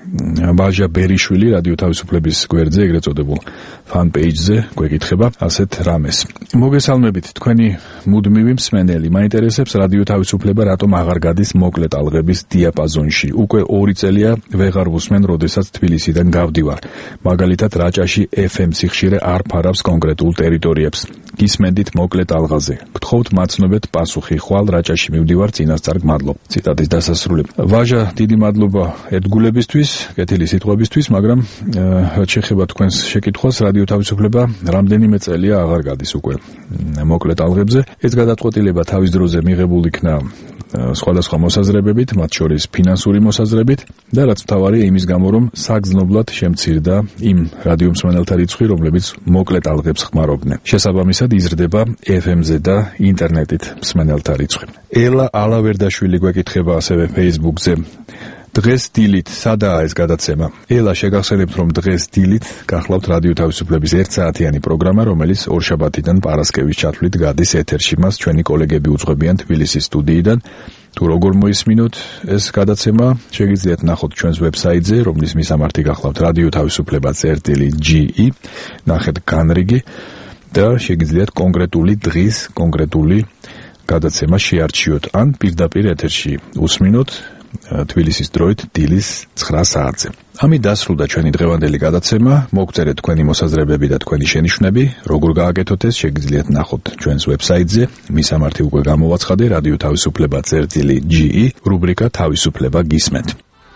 ბაჟა ბერიშვილი რადიო თავისუფლების გვერდზე, ეგრეთ წოდებულ fan page-ზე გვეკითხება ასეთ რამეს. მოგესალმებით, თქვენი მუდმივი მსმენელი. მაინტერესებს რადიო თავისუფლება რატომ აღარ გადის მოკლე ტალღების დიაპაზონში. უკვე ორი წელია ვეღარ ვუსმენ, როდესაც თბილისიდან გავდივარ. მაგალითად, რაჭაში ეფ ემ სიხშირე არ ფარავს კონკრეტულ ტერიტორიებს. გისმენდით მოკლე ტალღაზე. გთხოვთ მაცნობეთ პასუხი. ხვალ რაჭაში მივდივარ, წინასწარ გმადლობ. ციტატის დასასრული. ვაჟა, დიდი მადლობა ერთგულებისთვის, კეთილი სიტყვებისთვის, მაგრამ რაც შეეხება თქვენს შეკითხვას, რადიო თავისუფლება რამდენიმე წელია აღარ გადის უკვე მოკლე ტალღებზე. ეს გადაწყვეტილება თავის დროზე მიღებულ იქნა სხვადასხვა მოსაზრებებით, მათ შორის ფინანსური მოსაზრებით და რაც მთავარია იმის გამო, რომ საგრძნობლად შემცირდა იმ რადიო მსმენელთა რიცხვი, რომლებიც მოკლე ტალღებს ხმარობდნენ. შესაბამისად იზრდება ეფ ემ-ზე და ინტერნეტით მსმენელთა რიცხვი. ელა ალავერდაშვილი გვეკითხება ასევე Facebook-ზე. დღეს დილით სადაა ეს გადაცემა? ელა, შეგახსენებთ, რომ დღეს დილით გახლავთ რადიო თავისუფლების ერთ საათიანი პროგრამა, რომელიც ორშაბათიდან პარასკევის ჩათვლით გადის ეთერში. მას ჩვენი კოლეგები უძღვებიან თბილისის სტუდიიდან. თუ როგორ მოისმინოთ ეს გადაცემა, შეგიძლიათ ნახოთ ჩვენს ვებსაიტზე, რომლის მისამართი გახლავთ რადიო თავისუფლება წერტილი ჯი ი, ნახეთ განრიგი და შეგიძლიათ კონკრეტული დღის, კონკრეტული გადაცემა შეარჩიოთ, ან პირდაპირ ეთერში უსმინოთ თბილისის დროით დილის ცხრა საათზე. ამით დასრულდა ჩვენი დღევანდელი გადაცემა. მოგწერეთ თქვენი მოსაზრებები და თქვენი შენიშვნები. როგორ გააკეთოთ ეს, შეგიძლიათ ნახოთ ჩვენს ვებსაიტზე. მისამართი უკვე გამოვაცხადე, რადიო თავისუფლება წერტილი ჯი ი, რუბრიკა თავისუფლება გისმენთ.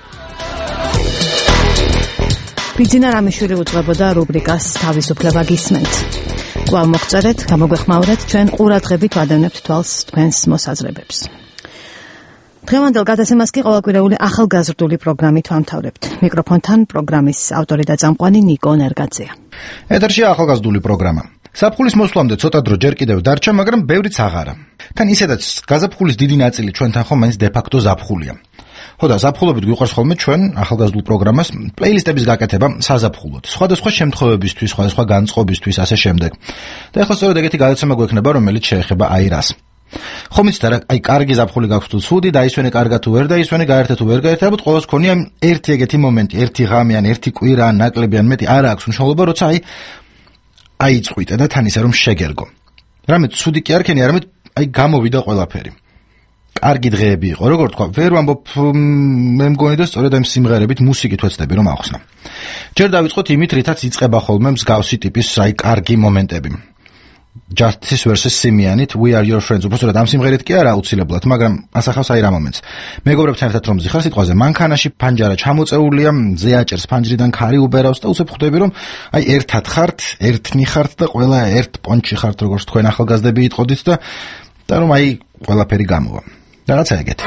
ბიძინა რამიშვილი უძღვებოდა რუბრიკას თავისუფლება გისმენთ. კვლავ მოგწერეთ, გამოგვეხმაურეთ, ჩვენ ყურადღებით ვადევნებთ თვალს თქვენს მოსაზრებებს. დღევანდელ გადაცემას კი ყოველკვირეული ახალგაზრდული პროგრამით ვამთავრებთ. მიკროფონთან პროგრამის ავტორი და წამყვანი ნიკო ნერგაძეა. ეთერშია ახალგაზრდული პროგრამა. ზაფხულის მოსვლამდე ცოტა დრო ჯერ კიდევ დარჩა, მაგრამ ბევრიც აღარა. თან ისედაც გაზაფხულის დიდი ნაწილი ჩვენთან ხომ მაინც დე-ფაქტო ზაფხულია. ხო და ზაფხულობით გვიყვარს ხოლმე ჩვენ ახალგაზრდულ პროგრამას პლეილისტების გაკეთება საზაფხულოდ. სხვადასხვა შემთხვევებისთვის, სხვადასხვა განწყობისთვის, ასე შემდეგ. და ახლა სწორედ ეგეთი გადაცემა გვექნება, რომელიც შეეხება აი რას. ხომ იცით რა, აი კარგი ზაფხული გაქვს თუ ცუდი, დაისვენე კარგად თუ ვერ დაისვენე, გაერთე თუ ვერ გაერთე, ალბათ ყოველს ქონია ერთი ეგეთი მომენტი, ერთი ღამე ან ერთი კვირა ან ნაკლები ან მეტი არა აქვს მნიშვნელობა, როცა აი აიწყვიტე და თან ისე რომ შეგერგო. რამე ცუდი კი არ ქენი, არამედ აი გამოვიდა ყველაფერი. კარგი დღეები იყო, როგორ თქვა, ვერ ვამბობ, მე მგონი და სწორედ ამ სიმღერებით, მუსიკით ვეცდები რომ ახსნა. ჯერ დავიწყოთ იმით, რითაც იწყება ხოლმე მსგავსი ტიპის აი კარგი მომენტები. Justice versus Simianit, We Are Your Friends. უბრალოდ ამ სიმღერით კი არა აუცილებლად, მაგრამ ასახავს აი რა მომენტს. მეგობრებთან ერთად რომ ზიხარ სიტყვაზე, მანქანაში ფანჯარა ჩამოწეულია, მზე აჭერს ფანჯრიდან ქარი უბერავს და უცებ ხვდები რომ აი ერთად ხართ, ერთნი ხართ და ყველა ერთ პონჩი ხართ, როგორც თქვენ ახალგაზრდები იტყოდით და და რომ აი ყველაფერი გამოვა. რაღაცა ეგეთი.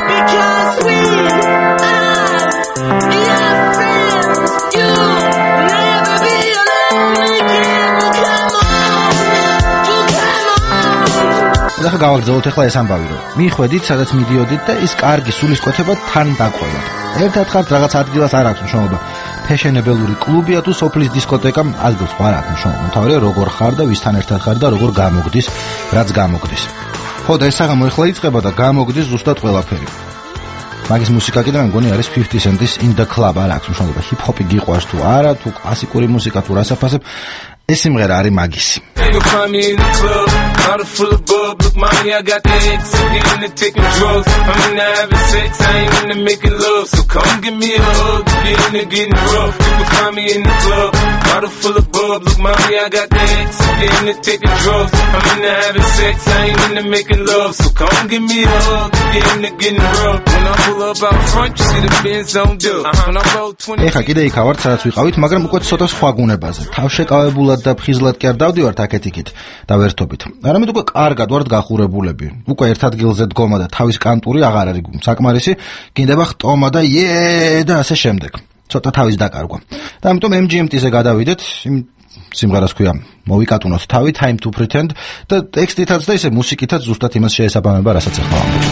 ახლა გავაგრძელოთ ახლა ეს ამბავი რომ მიხვედით სადაც მიდიოდით და ის კარგი სულისკვეთება თან დაყოლათ. ერთად ხართ რაღაც ადგილას არ აქვს მნიშვნელობა. ფეშენებელური კლუბია თუ სოფლის დისკოტეკა, ადგილს არ აქვს მნიშვნელობა. თავია როგორ ხარ და ვისთან ერთად ხარ და როგორ გამოგდის, რაც გამოგდის. ხო და ეს საღამო ახლა იწყება და გამოგდის ზუსტად ყველაფერი. მაგის მუსიკა კიდე მე მგონი არის fifty Cent-ის In The Club, არ აქვს მნიშვნელობა. ჰიპ-ჰოპი გიყვარს თუ არა, თუ კლასიკური მუსიკა თუ რასაფასებ, ეს სიმღერა არის მაგისი. Bottle full of bub, look mommy, I got the X, I'm getting to taking drugs, I'm into having sex, I ain't into making love, so come give me a hug, get into getting rough, you can find me in the club, bottle full of bub, look mommy, I got the X, I'm getting to taking drugs, I'm into having sex, I ain't into making love, so come give me a hug, get into getting rough, when I pull up out front, you see the Benz on dub, when I roll twenty... ეხა კიდე იქავართ, სადაც ვიყავით, მაგრამ უკვე ცოტა სხვა გუნებაზე, თავშეკავებულად და ფხიზლად კი არ დავდივართ აქეთ-იქით და ვერთობით. არამედ უკვე კარგად ვართ გახურებულები. უკვე ერთ ადგილზე დგომა და თავის კანტური აღარ არის საკმარისი, გინდება ხტომა და იე და ასე შემდეგ. ცოტა თავის დაკარგვა. და ამიტომ ემ ჯი ემ ტი-ზე გადავიდეთ, იმ სიმღერას ქვია მოვიკატუნოთ თავი time to pretend და ტექსტითაც და ისე მუსიკითაც ზუსტად იმას შეესაბამება, რასაც ახლა ვამბობ.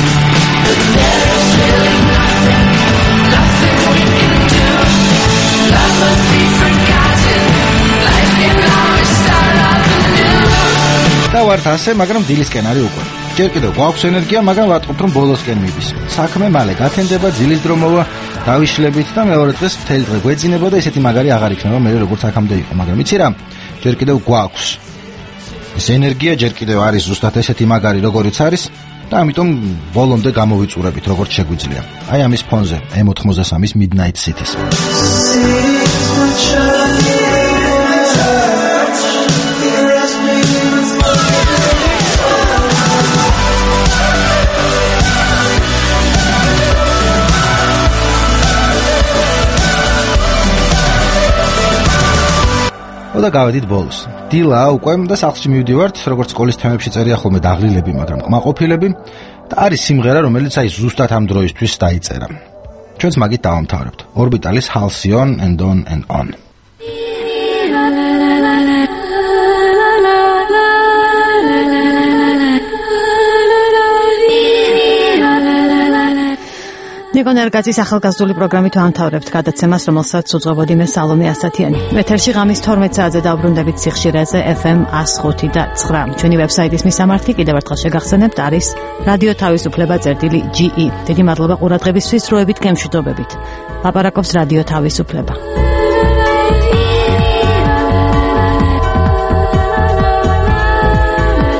და ვართ ასე, მაგრამ დილისკენ არის უკვე. ჯერ კიდევ გვაქვს ენერგია, მაგრამ ვატყობთ, რომ ბოლოსკენ მიდის. საქმე მალე გათენდება, ძილის დრო მოვა, დავიშლებით და მეორე დღეს მთელი დღე გვეძინება და ესეთი მაგარი აღარ იქნება, მე როგორც აქამდე იყო, მაგრამ იცი რა? ჯერ კიდევ გვაქვს. ეს ენერგია ჯერ კიდევ არის ზუსტად ესეთი მაგარი, როგორიც არის და ამიტომ ბოლომდე გამოვიწურებით, როგორც შეგვიძლია. აი ამის ფონზე ემ ოთხმოცდასამის Midnight Cities. და გავედით ბოლოს. დილა უკვე და სახლში მივდივართ, როგორც სკოლის თემებში წერია ხოლმე დაღლილები, მაგრამ ყმაყოფილები და არის სიმღერა, რომელიც აი ზუსტად ამ დროისთვის დაიწერა. ჩვენც მაგით დავამთავრებთ. ორბიტალის Halcyon and on and on. ნიკონ ერგაძის ახალგაზრდული პროგრამით ვამთავრებთ გადაცემას, რომელსაც უძღვებოდი მე სალომე ასათიანი. ეთერში ღამის თორმეტ საათზე დავბრუნდებით სიხშირეზე ეფ ემ one oh five და nine. ჩვენი ვებსაიტის მისამართი კიდევ ერთხელ შეგახსენებთ არის რადიო თავისუფლება წერტილი ჯი ი. დიდი მადლობა ყურადღებისთვის, დროებით გემშვიდობებით. ლაპარაკობს რადიო თავისუფლება.